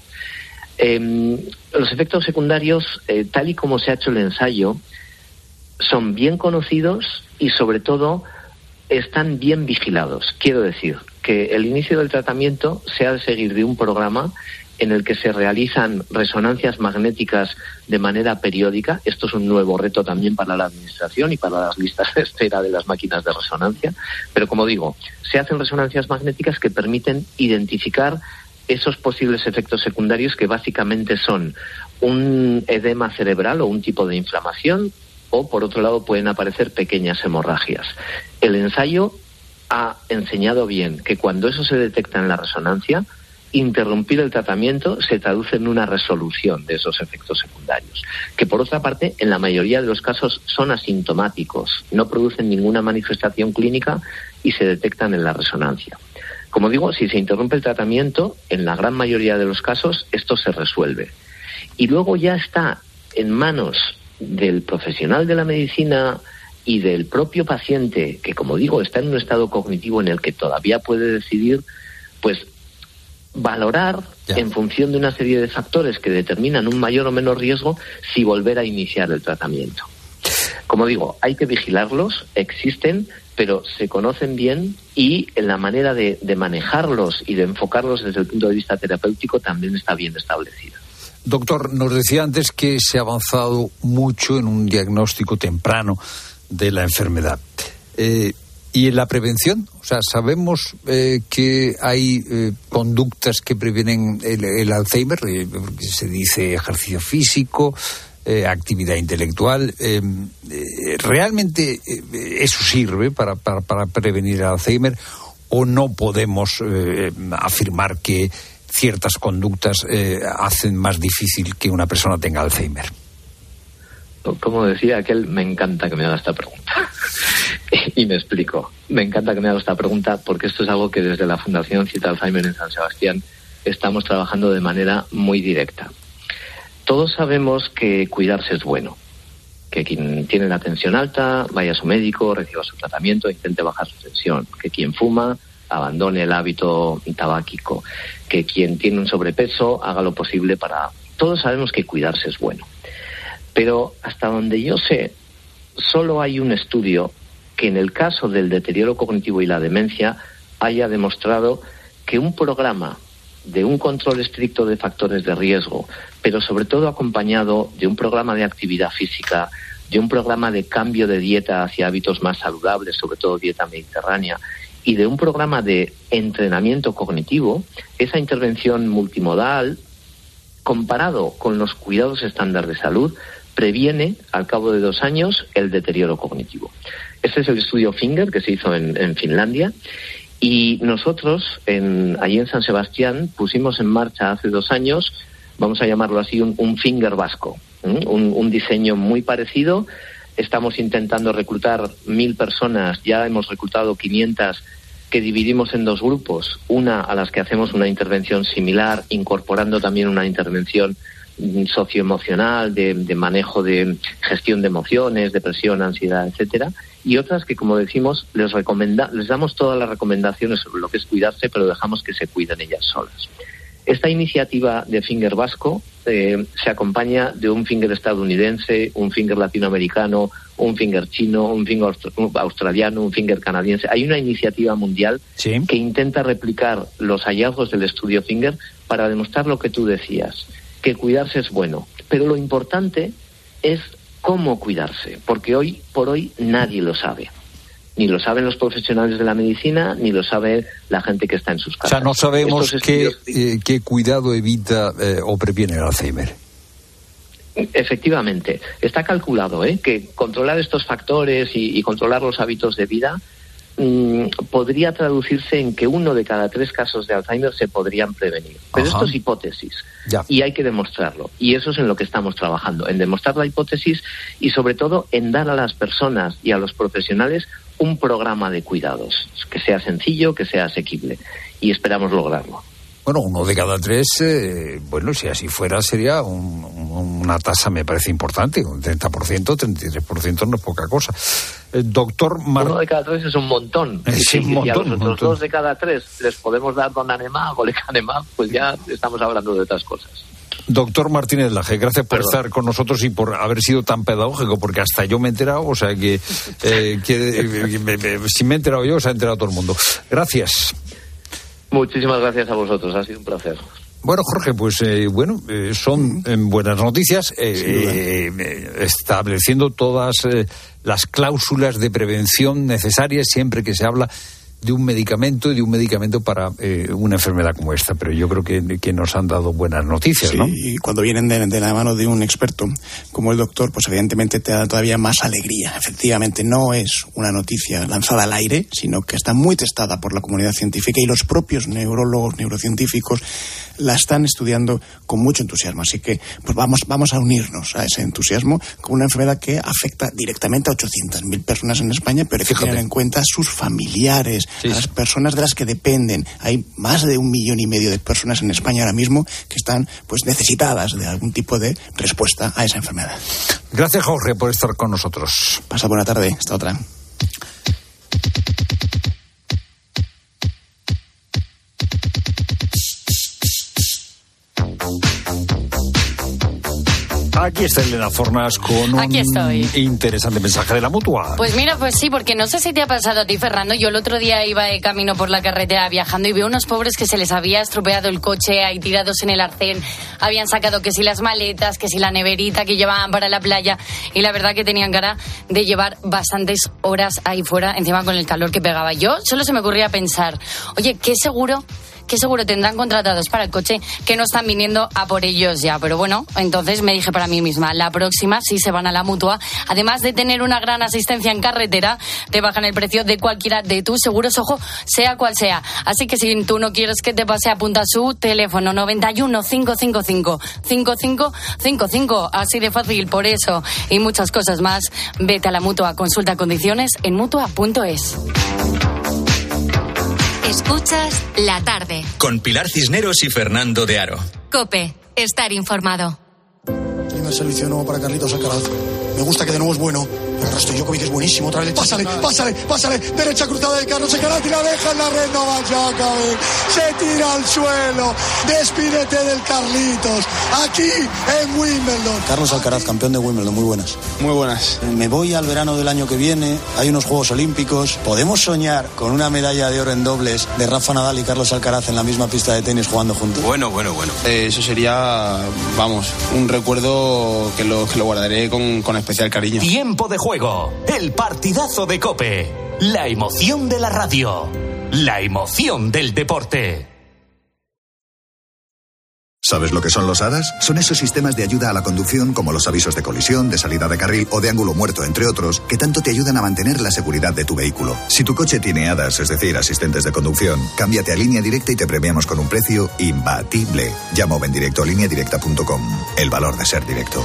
Los efectos secundarios, tal y como se ha hecho el ensayo, son bien conocidos y sobre todo están bien vigilados. Quiero decir que el inicio del tratamiento se ha de seguir de un programa en el que se realizan resonancias magnéticas de manera periódica. Esto es un nuevo reto también para la administración y para las listas de espera de las máquinas de resonancia. Pero como digo, se hacen resonancias magnéticas que permiten identificar esos posibles efectos secundarios que básicamente son un edema cerebral o un tipo de inflamación, o por otro lado pueden aparecer pequeñas hemorragias. El ensayo ha enseñado bien que cuando eso se detecta en la resonancia, interrumpir el tratamiento se traduce en una resolución de esos efectos secundarios, que por otra parte en la mayoría de los casos son asintomáticos, no producen ninguna manifestación clínica y se detectan en la resonancia. Como digo, si se interrumpe el tratamiento, en la gran mayoría de los casos esto se resuelve. Y luego ya está en manos del profesional de la medicina y del propio paciente, que como digo está en un estado cognitivo en el que todavía puede decidir, pues valorar en función de una serie de factores que determinan un mayor o menor riesgo si volver a iniciar el tratamiento. Como digo, hay que vigilarlos, existen, pero se conocen bien y en la manera de manejarlos y de enfocarlos desde el punto de vista terapéutico también está bien establecida. Doctor, nos decía antes que se ha avanzado mucho en un diagnóstico temprano de la enfermedad. ¿Y en la prevención? O sea, sabemos que hay conductas que previenen el Alzheimer, se dice ejercicio físico, actividad intelectual. ¿Realmente eso sirve para prevenir el Alzheimer o no podemos afirmar que ciertas conductas hacen más difícil que una persona tenga Alzheimer? Como decía aquel, me encanta que me haga esta pregunta. Y me explico. Me encanta que me haga esta pregunta porque esto es algo que desde la Fundación Cita Alzheimer en San Sebastián estamos trabajando de manera muy directa. Todos sabemos que cuidarse es bueno, que quien tiene la tensión alta vaya a su médico, reciba su tratamiento, intente bajar su tensión, que quien fuma abandone el hábito tabáquico, que quien tiene un sobrepeso haga lo posible para... Todos sabemos que cuidarse es bueno. Pero hasta donde yo sé, solo hay un estudio que en el caso del deterioro cognitivo y la demencia haya demostrado que un programa de un control estricto de factores de riesgo, pero sobre todo acompañado de un programa de actividad física, de un programa de cambio de dieta hacia hábitos más saludables, sobre todo dieta mediterránea, y de un programa de entrenamiento cognitivo, esa intervención multimodal, comparado con los cuidados estándar de salud, previene al cabo de 2 años el deterioro cognitivo. Este es el estudio Finger que se hizo en Finlandia y nosotros allí en San Sebastián pusimos en marcha hace 2 años, vamos a llamarlo así, un Finger vasco, un diseño muy parecido. Estamos intentando reclutar 1.000 personas, ya hemos reclutado 500 que dividimos en 2 grupos, una a las que hacemos una intervención similar, incorporando también una intervención socioemocional, de manejo de gestión de emociones, depresión, ansiedad, etcétera, y otras que, como decimos, les damos todas las recomendaciones sobre lo que es cuidarse, pero dejamos que se cuiden ellas solas. Esta iniciativa de finger vasco se acompaña de un finger estadounidense, un finger latinoamericano, un finger chino, un finger australiano, un finger canadiense. Hay una iniciativa mundial que intenta replicar los hallazgos del estudio finger para demostrar lo que tú decías, que cuidarse es bueno. Pero lo importante es cómo cuidarse, porque hoy por hoy nadie lo sabe. Ni lo saben los profesionales de la medicina, ni lo sabe la gente que está en sus casas. O sea, no sabemos qué cuidado evita o previene el Alzheimer. Efectivamente. Está calculado que controlar estos factores y controlar los hábitos de vida podría traducirse en que 1 de cada 3 casos de Alzheimer se podrían prevenir. Pero esto es hipótesis. Y hay que demostrarlo. Y eso es en lo que estamos trabajando, en demostrar la hipótesis y sobre todo en dar a las personas y a los profesionales un programa de cuidados, que sea sencillo, que sea asequible. Y esperamos lograrlo. Bueno, 1 de cada 3, si así fuera, sería una tasa, me parece importante. Un 30%, 33% no es poca cosa. Doctor 1 de cada 3 es un montón. Sí, un montón, y a los otros 2 de cada 3 les podemos dar donanemab o lecanemab, pues ya estamos hablando de otras cosas. Doctor Martínez Laje, gracias por estar con nosotros y por haber sido tan pedagógico, porque hasta yo me he enterado, o sea que si me he enterado yo, se ha enterado todo el mundo. Gracias. Muchísimas gracias a vosotros, ha sido un placer. Bueno, Jorge, pues son buenas noticias, estableciendo todas las cláusulas de prevención necesarias siempre que se habla de un medicamento y de un medicamento para una enfermedad como esta. Pero yo creo que nos han dado buenas noticias, ¿no? Y cuando vienen de la mano de un experto como el doctor, pues evidentemente te da todavía más alegría. Efectivamente, no es una noticia lanzada al aire, sino que está muy testada por la comunidad científica y los propios neurólogos, neurocientíficos la están estudiando con mucho entusiasmo. Así que pues vamos a unirnos a ese entusiasmo con una enfermedad que afecta directamente a 800.000 personas en España, pero hay que tener en cuenta a sus familiares, a las personas de las que dependen. Hay más de 1,5 millones de personas en España ahora mismo que están pues necesitadas de algún tipo de respuesta a esa enfermedad. Gracias, Jorge, por estar con nosotros. Pasa buena tarde. Hasta otra. Aquí está Elena Fornas con un interesante mensaje de la Mutua. Pues mira, pues sí, porque no sé si te ha pasado a ti, Fernando. Yo el otro día iba de camino por la carretera viajando y veo unos pobres que se les había estropeado el coche ahí tirados en el arcén. Habían sacado que si las maletas, que si la neverita que llevaban para la playa. Y la verdad que tenían cara de llevar bastantes horas ahí fuera, encima con el calor que pegaba. Yo solo se me ocurría pensar, oye, ¿qué seguro tendrán contratados para el coche que no están viniendo a por ellos ya? Pero bueno, entonces me dije para mí misma, la próxima sí se van a la Mutua. Además de tener una gran asistencia en carretera, te bajan el precio de cualquiera de tus seguros, ojo, sea cual sea. Así que si tú no quieres que te pase, apunta su teléfono 91 555 5555. Así de fácil. Por eso y muchas cosas más, vete a la Mutua. Consulta condiciones en mutua.es. Escuchas La Tarde. Con Pilar Cisneros y Fernando de Aro. COPE. Estar informado. Tiene el servicio nuevo para Carlitos Alcaraz. Me gusta que de nuevo es bueno. Pero el resto de Djokovic es buenísimo. Otra vez. Pásale. Derecha cruzada de Carlos Alcaraz y la deja en la red. No va Djokovic. Se tira al suelo. Despídete del Carlitos. Aquí en Wimbledon. Carlos Alcaraz, campeón de Wimbledon. Muy buenas. Muy buenas. Me voy al verano del año que viene. Hay unos Juegos Olímpicos. ¿Podemos soñar con una medalla de oro en dobles de Rafa Nadal y Carlos Alcaraz en la misma pista de tenis jugando juntos? Bueno. Eso sería, un recuerdo que lo guardaré con especial cariño. Tiempo de juego. El partidazo de COPE. La emoción de la radio. La emoción del deporte. ¿Sabes lo que son los ADAS? Son esos sistemas de ayuda a la conducción como los avisos de colisión, de salida de carril o de ángulo muerto, entre otros, que tanto te ayudan a mantener la seguridad de tu vehículo. Si tu coche tiene ADAS, es decir, asistentes de conducción, cámbiate a Línea Directa y te premiamos con un precio imbatible. Llama o ven directo a lineadirecta.com. El valor de ser directo.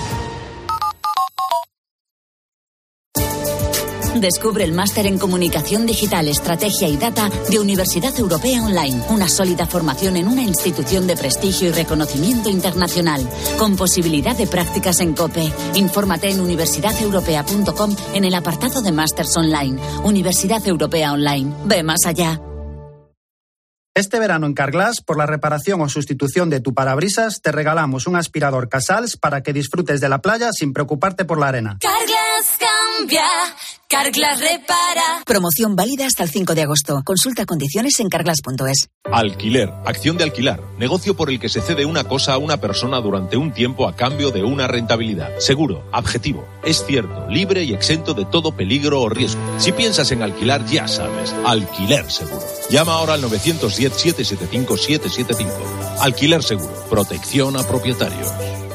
Descubre el máster en Comunicación Digital, Estrategia y Data de Universidad Europea Online. Una sólida formación en una institución de prestigio y reconocimiento internacional. Con posibilidad de prácticas en COPE. Infórmate en universidadeuropea.com en el apartado de Másters Online. Universidad Europea Online. Ve más allá. Este verano en Carglass, por la reparación o sustitución de tu parabrisas, te regalamos un aspirador Casals para que disfrutes de la playa sin preocuparte por la arena. Carglass cambia, Carglass repara. Promoción válida hasta el 5 de agosto. Consulta condiciones en carglass.es. Alquiler, acción de alquilar, negocio por el que se cede una cosa a una persona durante un tiempo a cambio de una rentabilidad. Seguro, objetivo, es cierto, libre y exento de todo peligro o riesgo. Si piensas en alquilar, ya sabes, Alquiler Seguro. Llama ahora al 910-775-775. Alquiler Seguro, protección a propietarios.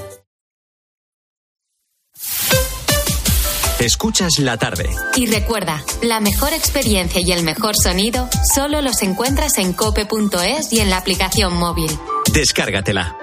Escuchas la tarde. Y recuerda, la mejor experiencia y el mejor sonido solo los encuentras en cope.es y en la aplicación móvil. Descárgatela.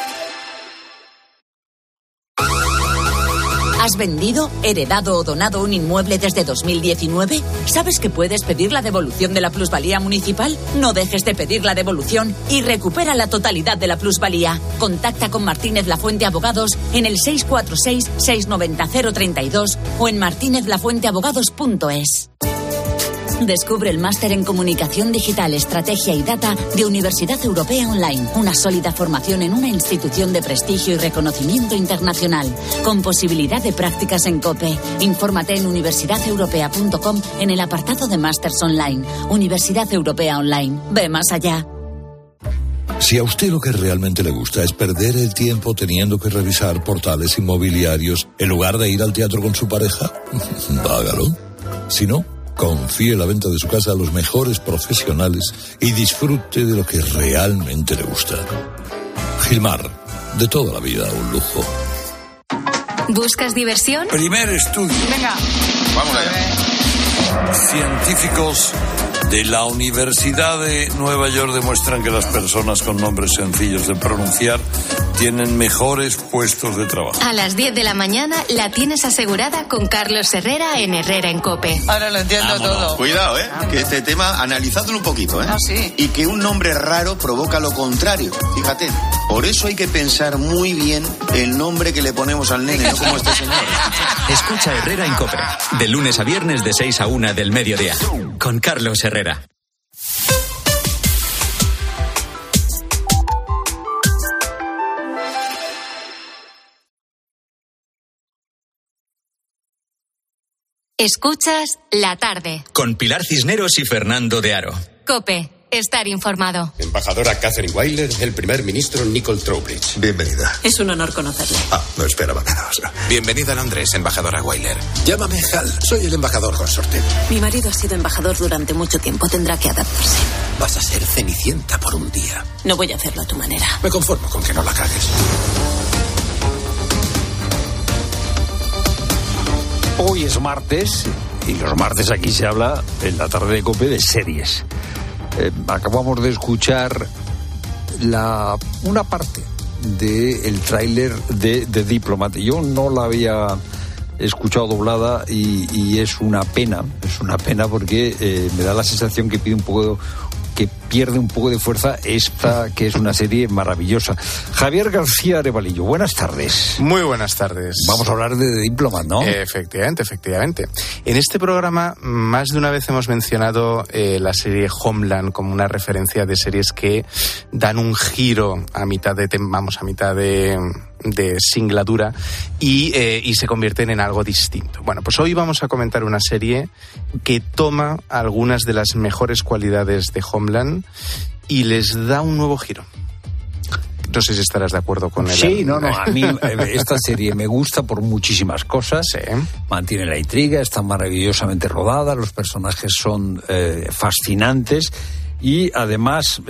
¿Has vendido, heredado o donado un inmueble desde 2019? ¿Sabes que puedes pedir la devolución de la plusvalía municipal? No dejes de pedir la devolución y recupera la totalidad de la plusvalía. Contacta con Martínez Lafuente Abogados en el 646-690-032 o en martinezlafuenteabogados.es. Descubre el máster en Comunicación Digital, Estrategia y Data de Universidad Europea Online. Una sólida formación en una institución de prestigio y reconocimiento internacional, con posibilidad de prácticas en COPE. Infórmate en universidadeuropea.com en el apartado de Másters Online. Universidad Europea Online. Ve más allá. Si a usted lo que realmente le gusta es perder el tiempo teniendo que revisar portales inmobiliarios en lugar de ir al teatro con su pareja, hágalo. Si no, confíe la venta de su casa a los mejores profesionales y disfrute de lo que realmente le gusta. Gilmar, de toda la vida un lujo. ¿Buscas diversión? Primer estudio. Venga. Vamos allá. Científicos de la Universidad de Nueva York demuestran que las personas con nombres sencillos de pronunciar tienen mejores puestos de trabajo. A las 10 de la mañana la tienes asegurada con Carlos Herrera en Herrera en COPE. Ahora lo entiendo todo. Cuidado, que este tema, analizadlo un poquito, Ah, sí. Y que un nombre raro provoca lo contrario, fíjate. Por eso hay que pensar muy bien el nombre que le ponemos al nene, no como este señor. Escucha Herrera en COPE, de lunes a viernes de 6 a 1 del mediodía, con Carlos Herrera. Escuchas La Tarde. Con Pilar Cisneros y Fernando de Aro. COPE. Estar informado. Embajadora Catherine Weiler, el primer ministro Nicole Trowbridge. Bienvenida. Es un honor conocerle. No esperaba menos. Bienvenida a Londres, embajadora Weiler. Llámame Hal, soy el embajador consorte. Mi marido ha sido embajador durante mucho tiempo. Tendrá que adaptarse. Vas a ser Cenicienta por un día. No voy a hacerlo a tu manera. Me conformo con que no la cagues. Hoy es martes y los martes aquí se habla en la tarde de COPE de series. Acabamos de escuchar una parte del tráiler de The Diplomat. Yo no la había escuchado doblada y es una pena porque me da la sensación que pierde un poco de fuerza esta, que es una serie maravillosa. Javier García Arevalillo, buenas tardes. Muy buenas tardes. Vamos a hablar de The Diplomat, ¿no? Efectivamente. En este programa más de una vez hemos mencionado la serie Homeland como una referencia de series que dan un giro a mitad de singladura y se convierten en algo distinto. Bueno, pues hoy vamos a comentar una serie que toma algunas de las mejores cualidades de Homeland y les da un nuevo giro. No sé si estarás de acuerdo con él. Sí, no, a mí esta serie me gusta por muchísimas cosas. Sí. Mantiene la intriga, está maravillosamente rodada, los personajes son fascinantes. Y además,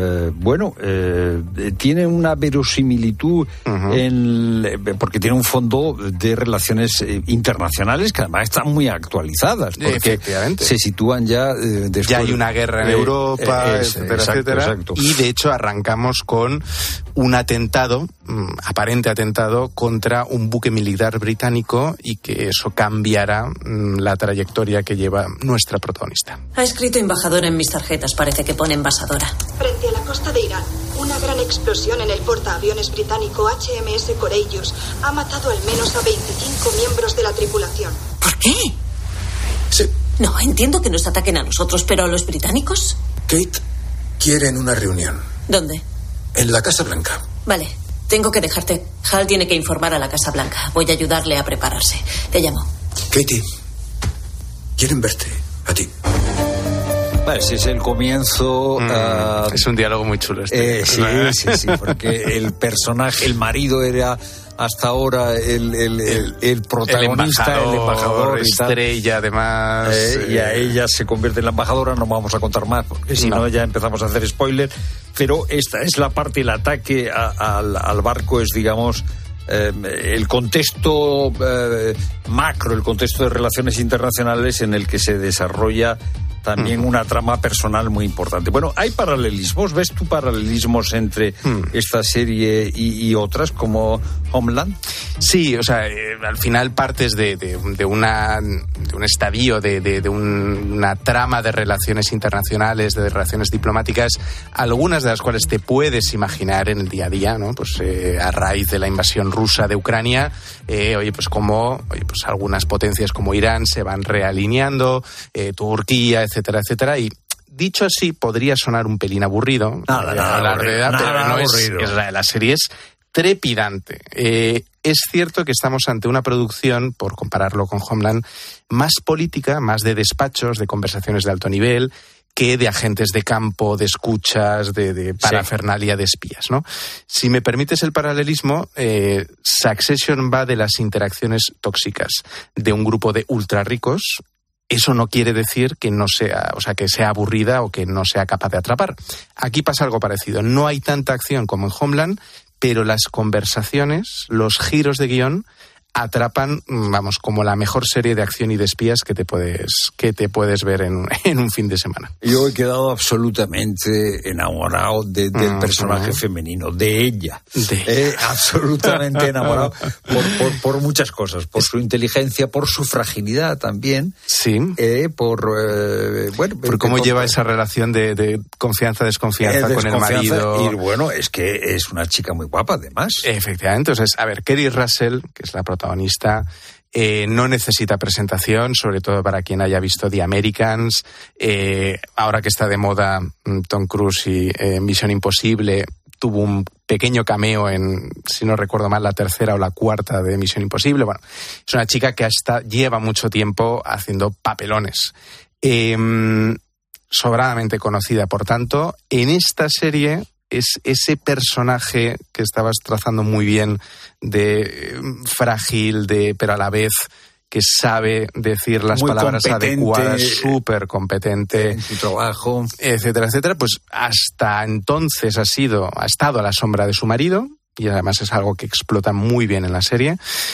tiene una verosimilitud porque tiene un fondo de relaciones internacionales que además están muy actualizadas, porque se sitúan ya después. Ya hay una guerra en Europa, etcétera. Exacto. Y de hecho arrancamos con un aparente atentado contra un buque militar británico y que eso cambiará la trayectoria que lleva nuestra protagonista. Ha escrito embajadora en mis tarjetas, parece que pone envasadora. Frente a la costa de Irán, una gran explosión en el portaaviones británico HMS Courageous ha matado al menos a 25 miembros de la tripulación. ¿Por qué? Sí. No, entiendo que nos ataquen a nosotros, pero ¿a los británicos? Kate, Quieren una reunión. ¿Dónde? En la Casa Blanca. Vale, tengo que dejarte. Hal tiene que informar a la Casa Blanca. Voy a ayudarle a prepararse. Te llamo. Katie, quieren verte, a ti. Ese es el comienzo. Es un diálogo muy chulo sí, porque el personaje, el marido era hasta ahora el protagonista, el embajador estrella, además. Y a ella se convierte en la embajadora. No vamos a contar más, porque si no ya empezamos a hacer spoiler. Pero esta es la parte, el ataque al barco es, digamos, el contexto macro, el contexto de relaciones internacionales en el que se desarrolla también una trama personal muy importante. Bueno, hay paralelismos. ¿Ves tú paralelismos entre esta serie y otras como Homeland? Sí, o sea, al final partes de un estadio, de una trama de relaciones internacionales, de relaciones diplomáticas, algunas de las cuales te puedes imaginar en el día a día, ¿no? Pues a raíz de la invasión rusa de Ucrania, pues algunas potencias como Irán se van realineando, Turquía, etcétera, etcétera, y dicho así podría sonar un pelín aburrido. La serie es trepidante. Es cierto que estamos ante una producción, por compararlo con Homeland, más política, más de despachos, de conversaciones de alto nivel, que de agentes de campo, de escuchas, de parafernalia de espías, ¿no? Si me permites el paralelismo, Succession va de las interacciones tóxicas de un grupo de ultra ricos. Eso no quiere decir que no sea, que sea aburrida o que no sea capaz de atrapar. Aquí pasa algo parecido. No hay tanta acción como en Homeland, pero las conversaciones, los giros de guión atrapan, como la mejor serie de acción y de espías que te puedes ver en un fin de semana. Yo he quedado absolutamente enamorado del personaje femenino, de ella. Absolutamente enamorado por muchas cosas, por su inteligencia, por su fragilidad también. Sí. Por cómo lleva esa relación de confianza-desconfianza con el marido. Y bueno, es que es una chica muy guapa además. Efectivamente. Entonces, Kerry Russell, que es la protagonista, no necesita presentación, sobre todo para quien haya visto The Americans. Ahora que está de moda Tom Cruise y Misión Imposible, tuvo un pequeño cameo en, si no recuerdo mal, la tercera o la cuarta de Misión Imposible. Bueno, es una chica que lleva mucho tiempo haciendo papelones. Sobradamente conocida, por tanto, en esta serie es ese personaje que estabas trazando muy bien, de frágil, pero a la vez que sabe decir las muy palabras adecuadas, súper competente en su trabajo, etcétera, etcétera. Pues hasta entonces ha estado a la sombra de su marido, y además es algo que explota muy bien en la serie.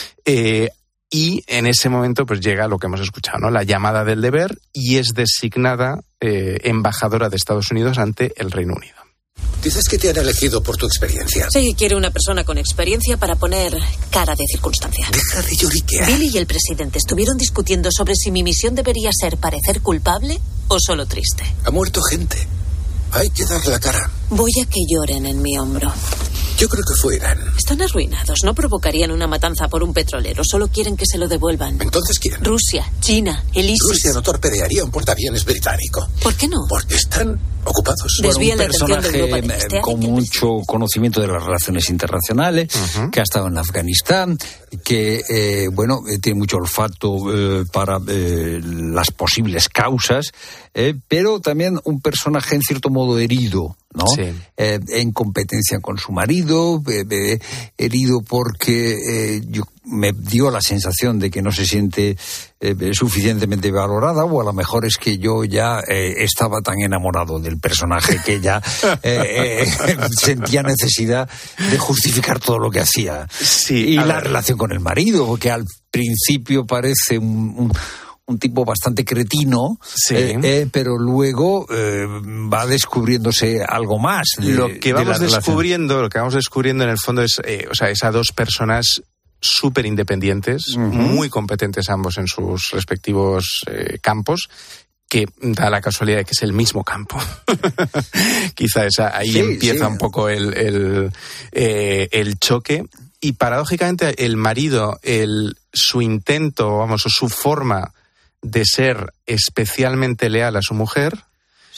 Y en ese momento pues llega lo que hemos escuchado, ¿no? La llamada del deber, y es designada embajadora de Estados Unidos ante el Reino Unido. Dices que te han elegido por tu experiencia. Sí, quiere una persona con experiencia para poner cara de circunstancia. Deja de lloriquear. Billy y el presidente estuvieron discutiendo sobre si mi misión debería ser parecer culpable o solo triste. Ha muerto gente. Hay que dar la cara. Voy a que lloren en mi hombro. Yo creo que fue Irán. Están arruinados. No provocarían una matanza por un petrolero. Solo quieren que se lo devuelvan. ¿Entonces quién? Rusia, China, el ISIS. Rusia no torpedearía un portaaviones británico. ¿Por qué no? Porque están ocupados. Desvían un personaje de con mucho conocimiento de las relaciones internacionales, que ha estado en Afganistán, que tiene mucho olfato para las posibles causas, pero también un personaje en cierto modo herido, ¿no? Sí. En competencia con su marido, herido porque me dio la sensación de que no se siente suficientemente valorada, o a lo mejor es que yo ya estaba tan enamorado del personaje que ya sentía necesidad de justificar todo lo que hacía. Sí, y la relación con el marido, que al principio parece un tipo bastante cretino, sí. Pero luego va descubriéndose algo más. Lo que vamos descubriendo en el fondo es, esas dos personas súper independientes, muy competentes ambos en sus respectivos campos, que da la casualidad de que es el mismo campo. Quizá ahí empieza un poco el choque. Y paradójicamente el marido, su intento, o su forma de ser especialmente leal a su mujer,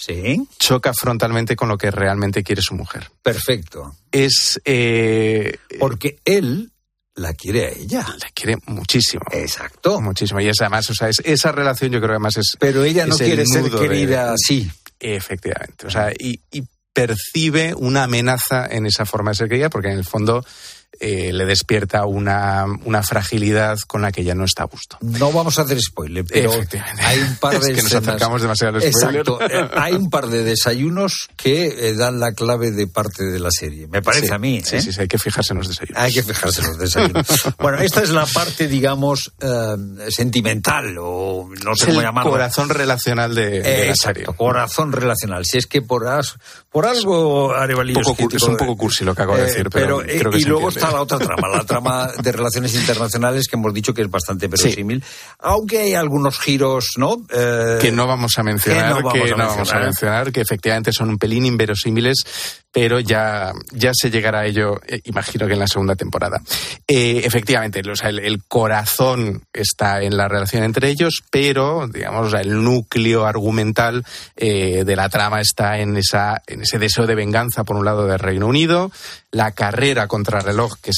choca frontalmente con lo que realmente quiere su mujer. Perfecto. Es... porque él la quiere a ella. La quiere muchísimo. Exacto. Muchísimo. Y es además, o sea, esa relación yo creo que además es... Pero ella no quiere ser querida así. Efectivamente. O sea, y percibe una amenaza en esa forma de ser querida, porque en el fondo le despierta una fragilidad con la que ella no está a gusto. No vamos a hacer spoiler, pero hay un par de es que nos acercamos demasiado al spoiler. Exacto. Hay un par de desayunos que dan la clave de parte de la serie. Me parece a mí. Sí, hay que fijarse en los desayunos. Hay que fijarse en los desayunos. Bueno, esta es la parte, digamos, sentimental, o no sé cómo llamarlo. El corazón relacional de la serie. Corazón relacional. Si es que por algo, Arevalillo, es un poco cursi lo que acabo de decir, pero creo que y luego está la otra trama, la trama de relaciones internacionales, que hemos dicho que es bastante verosímil, aunque hay algunos giros, ¿no? Que no vamos a mencionar, que efectivamente son un pelín inverosímiles, pero ya se llegará a ello, imagino que en la segunda temporada. Efectivamente, o sea, el corazón está en la relación entre ellos, pero, digamos, o sea, el núcleo argumental de la trama está en ese deseo de venganza, por un lado, del Reino Unido, la carrera contrarreloj que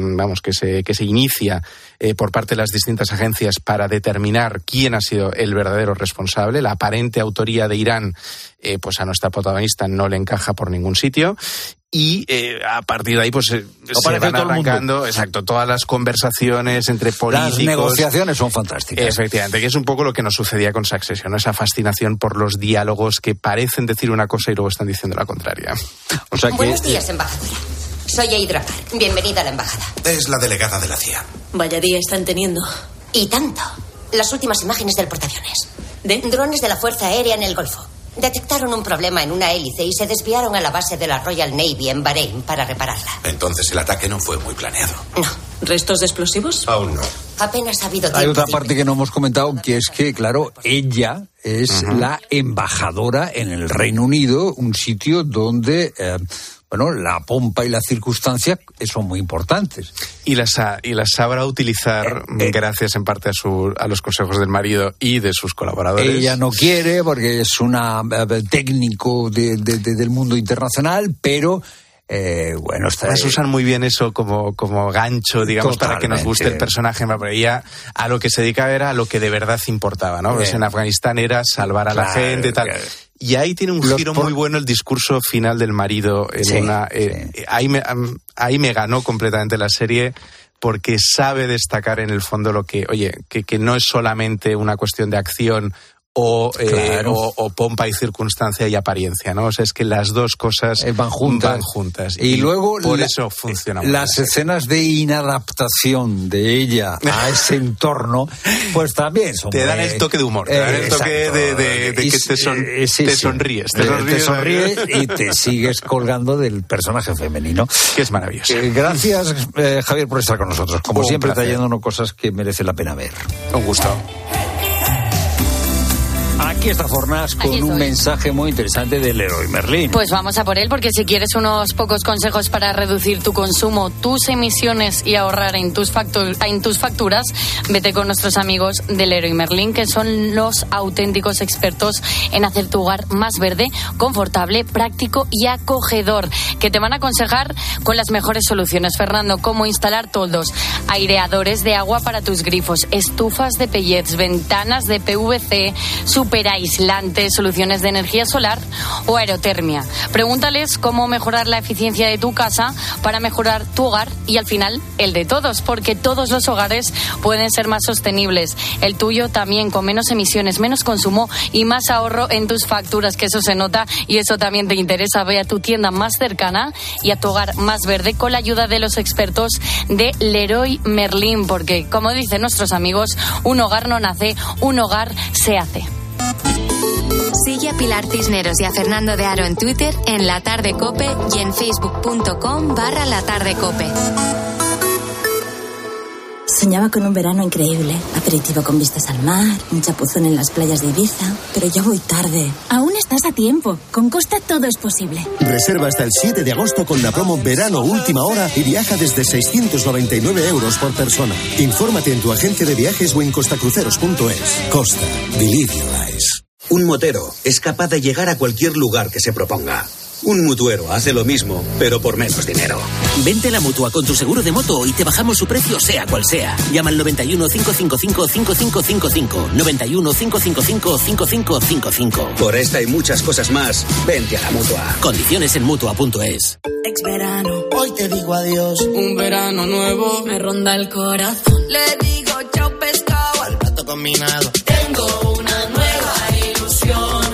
se inicia por parte de las distintas agencias para determinar quién ha sido el verdadero responsable. La aparente autoría de Irán, pues a nuestra protagonista no le encaja por ningún sitio. Y a partir de ahí pues se van arrancando todas las conversaciones entre políticos. Las negociaciones son fantásticas. Efectivamente, que es un poco lo que nos sucedía con Succession, ¿no? Esa fascinación por los diálogos que parecen decir una cosa y luego están diciendo la contraria. O sea que... Buenos días, embajadora. Soy Aydra Park. Bienvenida a la embajada. Es la delegada de la CIA. Vaya día están teniendo. Y tanto. Las últimas imágenes del portaaviones. ¿De? Drones de la Fuerza Aérea en el Golfo. Detectaron un problema en una hélice y se desviaron a la base de la Royal Navy en Bahrein para repararla. Entonces el ataque no fue muy planeado. No. ¿Restos de explosivos? Aún no. Apenas ha habido tiempo. Hay otra parte que no hemos comentado, que es que, claro, ella es la embajadora en el Reino Unido, un sitio donde... la pompa y la circunstancia son muy importantes. Y las sabrá utilizar gracias en parte a los consejos del marido y de sus colaboradores. Ella no quiere porque es una técnico del mundo internacional, pero... las usan muy bien eso como gancho, digamos, para que nos guste el personaje, pero ella a lo que se dedicaba era a lo que de verdad importaba, ¿no? Pues en Afganistán era salvar a la gente y tal. Y ahí tiene un giro muy bueno el discurso final del marido. Ahí me ganó completamente la serie, porque sabe destacar en el fondo lo que no es solamente una cuestión de acción o pompa y circunstancia y apariencia, ¿no? O sea, es que las dos cosas van juntas. Y luego por eso funciona muy las bien. Escenas de inadaptación de ella a ese entorno, pues también son... Te dan el toque de humor, te dan el toque de que te sonríes. Te sonríes y te sigues colgando del personaje femenino. Que es maravilloso. Gracias, Javier, por estar con nosotros. Como siempre, trayéndonos cosas que merece la pena ver. Un gusto. Aquí está Fornás con un mensaje muy interesante de Leroy Merlin. Pues vamos a por él, porque si quieres unos pocos consejos para reducir tu consumo, tus emisiones y ahorrar en tus facturas, vete con nuestros amigos de Leroy Merlin, que son los auténticos expertos en hacer tu hogar más verde, confortable, práctico y acogedor, que te van a aconsejar con las mejores soluciones, Fernando, como instalar toldos, aireadores de agua para tus grifos, estufas de pellets, ventanas de PVC, superaislantes, soluciones de energía solar o aerotermia. Pregúntales cómo mejorar la eficiencia de tu casa para mejorar tu hogar y al final el de todos, porque todos los hogares pueden ser más sostenibles. El tuyo también, con menos emisiones, menos consumo y más ahorro en tus facturas, que eso se nota y eso también te interesa. Ve a tu tienda más cercana y a tu hogar más verde con la ayuda de los expertos de Leroy Merlin, porque como dicen nuestros amigos, un hogar no nace, un hogar se hace. Sigue a Pilar Cisneros y a Fernando de Aro en Twitter, en La Tarde Cope y en facebook.com/latardecope. Soñaba con un verano increíble, aperitivo con vistas al mar, un chapuzón en las playas de Ibiza, pero ya voy tarde. Aún estás a tiempo, con Costa todo es posible. Reserva hasta el 7 de agosto con la promo Verano Última Hora y viaja desde 699 € por persona. Infórmate en tu agencia de viajes o en costacruceros.es. Costa, believe your eyes. Un motero es capaz de llegar a cualquier lugar que se proponga. Un mutuero hace lo mismo, pero por menos dinero. Vente a la Mutua con tu seguro de moto y te bajamos su precio sea cual sea. Llama al 91 555 5555. 91 555 5555. Por esta y muchas cosas más, vente a la Mutua. Condiciones en Mutua.es. Ex verano, hoy te digo adiós. Un verano nuevo me ronda el corazón. Le digo chao pescado al plato combinado. Tengo una nueva ilusión.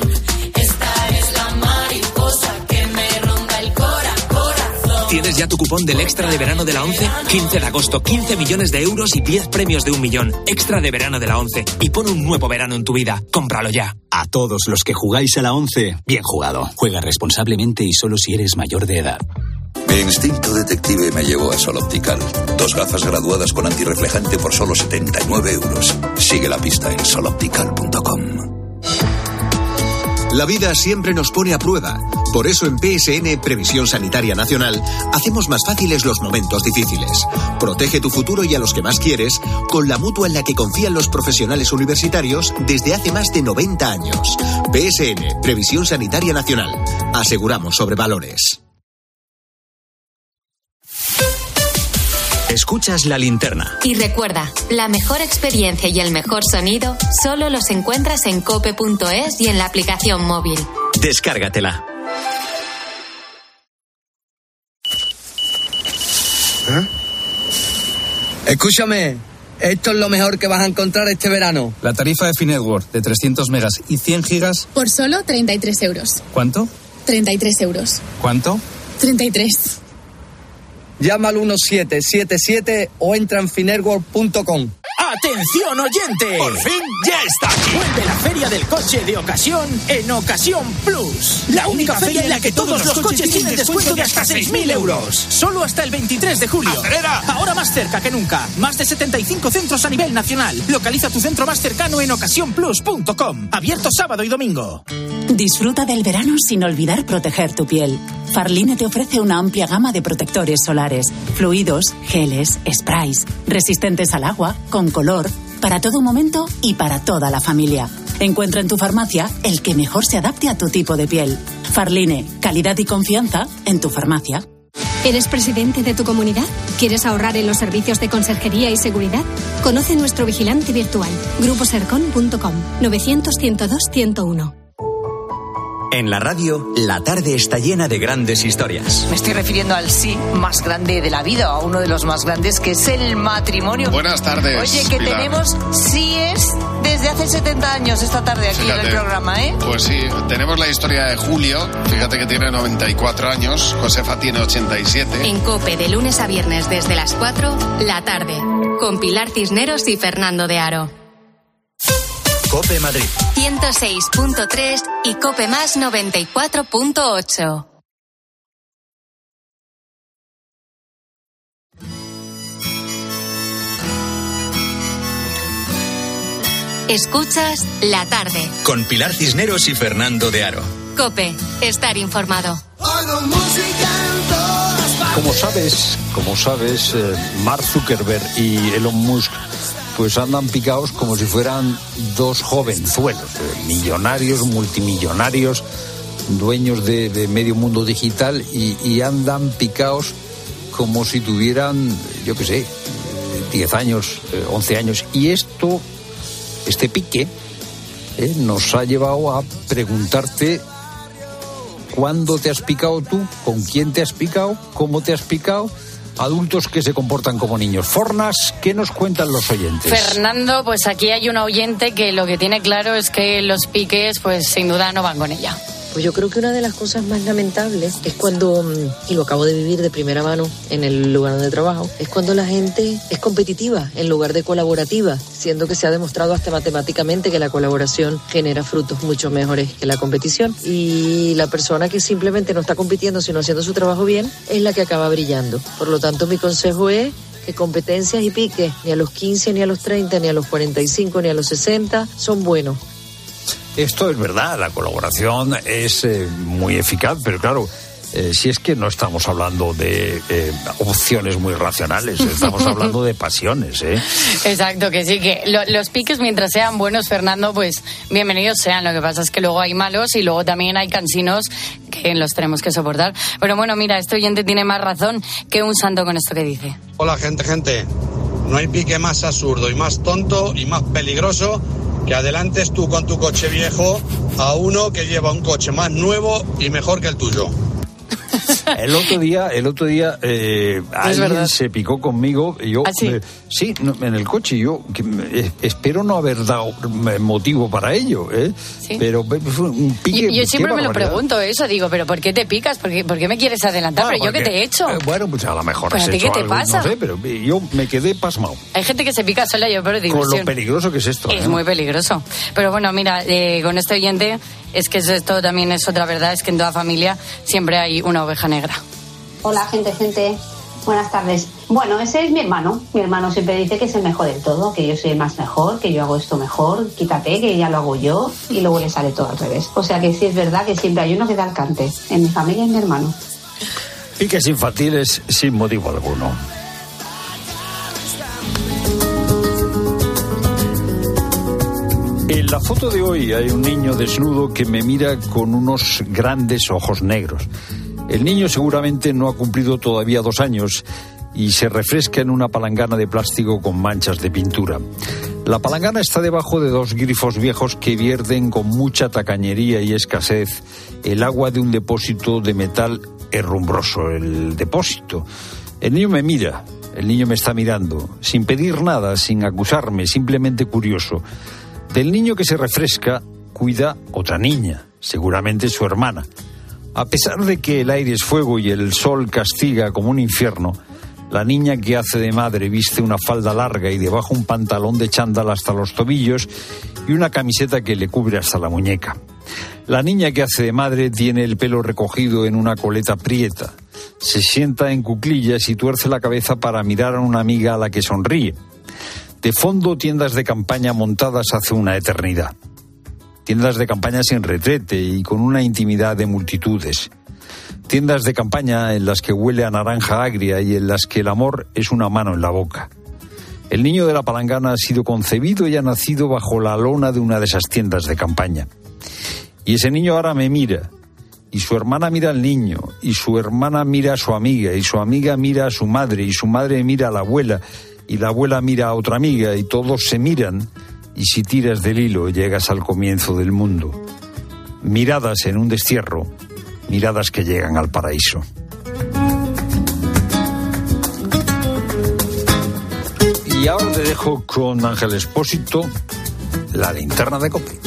¿Tienes ya tu cupón del Extra de Verano de la 11? 15 de agosto, 15 millones de euros y 10 premios de 1 millón. Extra de Verano de la 11. Y pon un nuevo verano en tu vida. Cómpralo ya. A todos los que jugáis a la 11, bien jugado. Juega responsablemente y solo si eres mayor de edad. Mi instinto detective me llevó a Sol Optical. 2 gafas graduadas con antirreflejante por solo 79 euros. Sigue la pista en soloptical.com. La vida siempre nos pone a prueba. Por eso en PSN, Previsión Sanitaria Nacional, hacemos más fáciles los momentos difíciles. Protege tu futuro y a los que más quieres con la mutua en la que confían los profesionales universitarios desde hace más de 90 años. PSN, Previsión Sanitaria Nacional. Aseguramos sobre valores. Escuchas La Linterna. Y recuerda, la mejor experiencia y el mejor sonido solo los encuentras en cope.es y en la aplicación móvil. Descárgatela. Escúchame, esto es lo mejor que vas a encontrar este verano. La tarifa de Finetwork de 300 megas y 100 gigas. Por solo 33 euros. ¿Cuánto? 33 euros. ¿Cuánto? 33. Llama al 1777 o entra en finetwork.com. ¡Atención, oyente! ¡Por fin ya está aquí! Vuelve la Feria del Coche de Ocasión en Ocasión Plus. La única feria en la que todos los coches tienen descuento de hasta 6.000 euros. Solo hasta el 23 de julio. ¡Acelera! Ahora más cerca que nunca. Más de 75 centros a nivel nacional. Localiza tu centro más cercano en ocasiónplus.com. Abierto sábado y domingo. Disfruta del verano sin olvidar proteger tu piel. Farline te ofrece una amplia gama de protectores solares, fluidos, geles, sprays, resistentes al agua, con color, para todo momento y para toda la familia. Encuentra en tu farmacia el que mejor se adapte a tu tipo de piel. Farline, calidad y confianza en tu farmacia. ¿Eres presidente de tu comunidad? ¿Quieres ahorrar en los servicios de conserjería y seguridad? Conoce nuestro vigilante virtual, gruposercon.com, 900-102-101. En la radio, la tarde está llena de grandes historias. Me estoy refiriendo al sí más grande de la vida, a uno de los más grandes, que es el matrimonio. Buenas tardes, Oye, que Pilar. Tenemos síes desde hace 70 años esta tarde aquí en el programa, ¿eh? Pues sí, tenemos la historia de Julio, fíjate que tiene 94 años, Josefa tiene 87. En COPE, de lunes a viernes desde las 4, la tarde, con Pilar Cisneros y Fernando de Aro. COPE Madrid 106.3 y COPE Más 94.8. Escuchas La Tarde con Pilar Cisneros y Fernando de Aro. COPE, estar informado. Como sabes, Mark Zuckerberg y Elon Musk pues andan picados como si fueran dos jovenzuelos, millonarios, multimillonarios, dueños de medio mundo digital y andan picados como si tuvieran, yo qué sé, 10 años, 11 años. Y este pique nos ha llevado a preguntarte cuándo te has picado tú, con quién te has picado, cómo te has picado. Adultos que se comportan como niños. Fornas, ¿qué nos cuentan los oyentes? Fernando, pues aquí hay una oyente que lo que tiene claro es que los piques, pues sin duda no van con ella. Pues yo creo que una de las cosas más lamentables es cuando, y lo acabo de vivir de primera mano en el lugar donde trabajo, es cuando la gente es competitiva en lugar de colaborativa, siendo que se ha demostrado hasta matemáticamente que la colaboración genera frutos mucho mejores que la competición. Y la persona que simplemente no está compitiendo sino haciendo su trabajo bien es la que acaba brillando. Por lo tanto, mi consejo es que competencias y piques ni a los 15, ni a los 30, ni a los 45, ni a los 60 son buenos. Esto es verdad, la colaboración es muy eficaz, pero claro, Si es que no estamos hablando de opciones muy racionales, estamos hablando de pasiones, ¿eh? Exacto, que sí, que los piques mientras sean buenos, Fernando, pues bienvenidos sean. Lo que pasa es que luego hay malos y luego también hay cansinos que los tenemos que soportar. Pero bueno, mira, este oyente tiene más razón que un santo con esto que dice. Hola, gente. No hay pique más absurdo y más tonto y más peligroso que adelantes tú con tu coche viejo a uno que lleva un coche más nuevo y mejor que el tuyo. El otro día alguien se picó conmigo y yo, ¿sí? En el coche, yo espero no haber dado motivo para ello, ¿eh? ¿Sí? Pero fue un pique. Yo siempre me lo pregunto eso, digo, pero ¿por qué te picas? ¿Por qué me quieres adelantar? Bueno, pero yo qué te he hecho. Bueno, pues a lo mejor has hecho algo, pasa? No sé, pero yo me quedé pasmado. Hay gente que se pica sola, yo pero diversión. Con lo peligroso que es esto. Es muy peligroso. Pero bueno, mira, con este oyente, es que esto también es otra verdad, es que en toda familia siempre hay una oveja negra. Hola, gente. Buenas tardes. Bueno, ese es mi hermano. Mi hermano siempre dice que es el mejor del todo, que yo soy el más mejor, que yo hago esto mejor, quítate, que ya lo hago yo, y luego le sale todo al revés. O sea que sí es verdad que siempre hay uno que da el cante. En mi familia es mi hermano. Piques infantiles sin motivo alguno. En la foto de hoy hay un niño desnudo que me mira con unos grandes ojos negros. El niño seguramente no ha cumplido todavía 2 años y se refresca en una palangana de plástico con manchas de pintura. La palangana está debajo de 2 grifos viejos que vierten con mucha tacañería y escasez el agua de un depósito de metal herrumbroso, el depósito. El niño me mira, el niño me está mirando, sin pedir nada, sin acusarme, simplemente curioso. Del niño que se refresca cuida otra niña, seguramente su hermana. A pesar de que el aire es fuego y el sol castiga como un infierno, la niña que hace de madre viste una falda larga y debajo un pantalón de chándal hasta los tobillos y una camiseta que le cubre hasta la muñeca. La niña que hace de madre tiene el pelo recogido en una coleta prieta. Se sienta en cuclillas y tuerce la cabeza para mirar a una amiga a la que sonríe. De fondo, tiendas de campaña montadas hace una eternidad. Tiendas de campaña sin retrete y con una intimidad de multitudes. Tiendas de campaña en las que huele a naranja agria y en las que el amor es una mano en la boca. El niño de la palangana ha sido concebido y ha nacido bajo la lona de una de esas tiendas de campaña. Y ese niño ahora me mira. Y su hermana mira al niño. Y su hermana mira a su amiga. Y su amiga mira a su madre. Y su madre mira a la abuela. Y la abuela mira a otra amiga. Y todos se miran. Y si tiras del hilo llegas al comienzo del mundo. Miradas en un destierro, miradas que llegan al paraíso. Y ahora te dejo con Ángel Expósito, la linterna de COPE.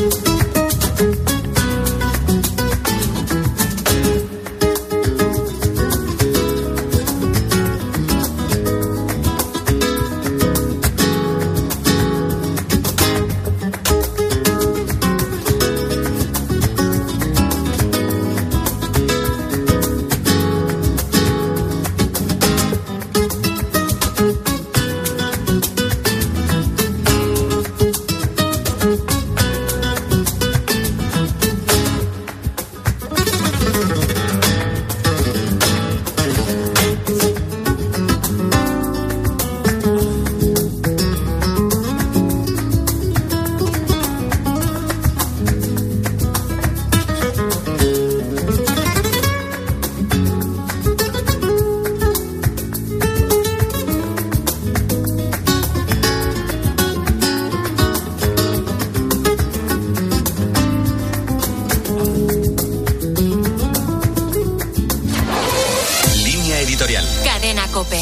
Cadena COPE.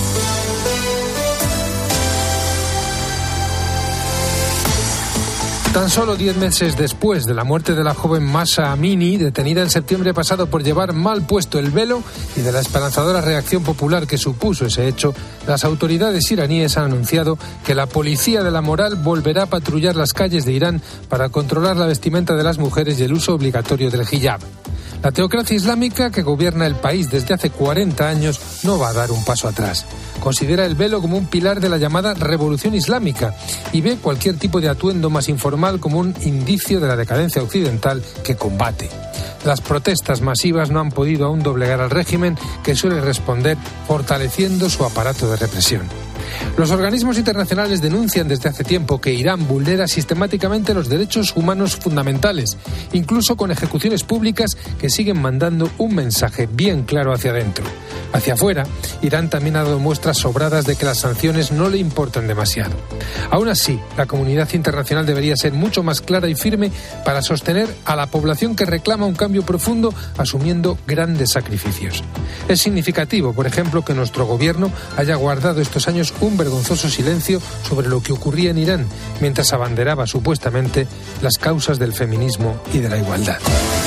Tan solo 10 meses después de la muerte de la joven Mahsa Amini, detenida en septiembre pasado por llevar mal puesto el velo, y de la esperanzadora reacción popular que supuso ese hecho, las autoridades iraníes han anunciado que la policía de la moral volverá a patrullar las calles de Irán para controlar la vestimenta de las mujeres y el uso obligatorio del hijab. La teocracia islámica que gobierna el país desde hace 40 años no va a dar un paso atrás. Considera el velo como un pilar de la llamada revolución islámica y ve cualquier tipo de atuendo más informal como un indicio de la decadencia occidental que combate. Las protestas masivas no han podido aún doblegar al régimen, que suele responder fortaleciendo su aparato de represión. Los organismos internacionales denuncian desde hace tiempo que Irán vulnera sistemáticamente los derechos humanos fundamentales, incluso con ejecuciones públicas que siguen mandando un mensaje bien claro hacia adentro. Hacia afuera, Irán también ha dado muestras sobradas de que las sanciones no le importan demasiado. Aún así, la comunidad internacional debería ser mucho más clara y firme para sostener a la población que reclama un cambio profundo, asumiendo grandes sacrificios. Es significativo, por ejemplo, que nuestro gobierno haya guardado estos años un vergonzoso silencio sobre lo que ocurría en Irán, mientras abanderaba supuestamente las causas del feminismo y de la igualdad.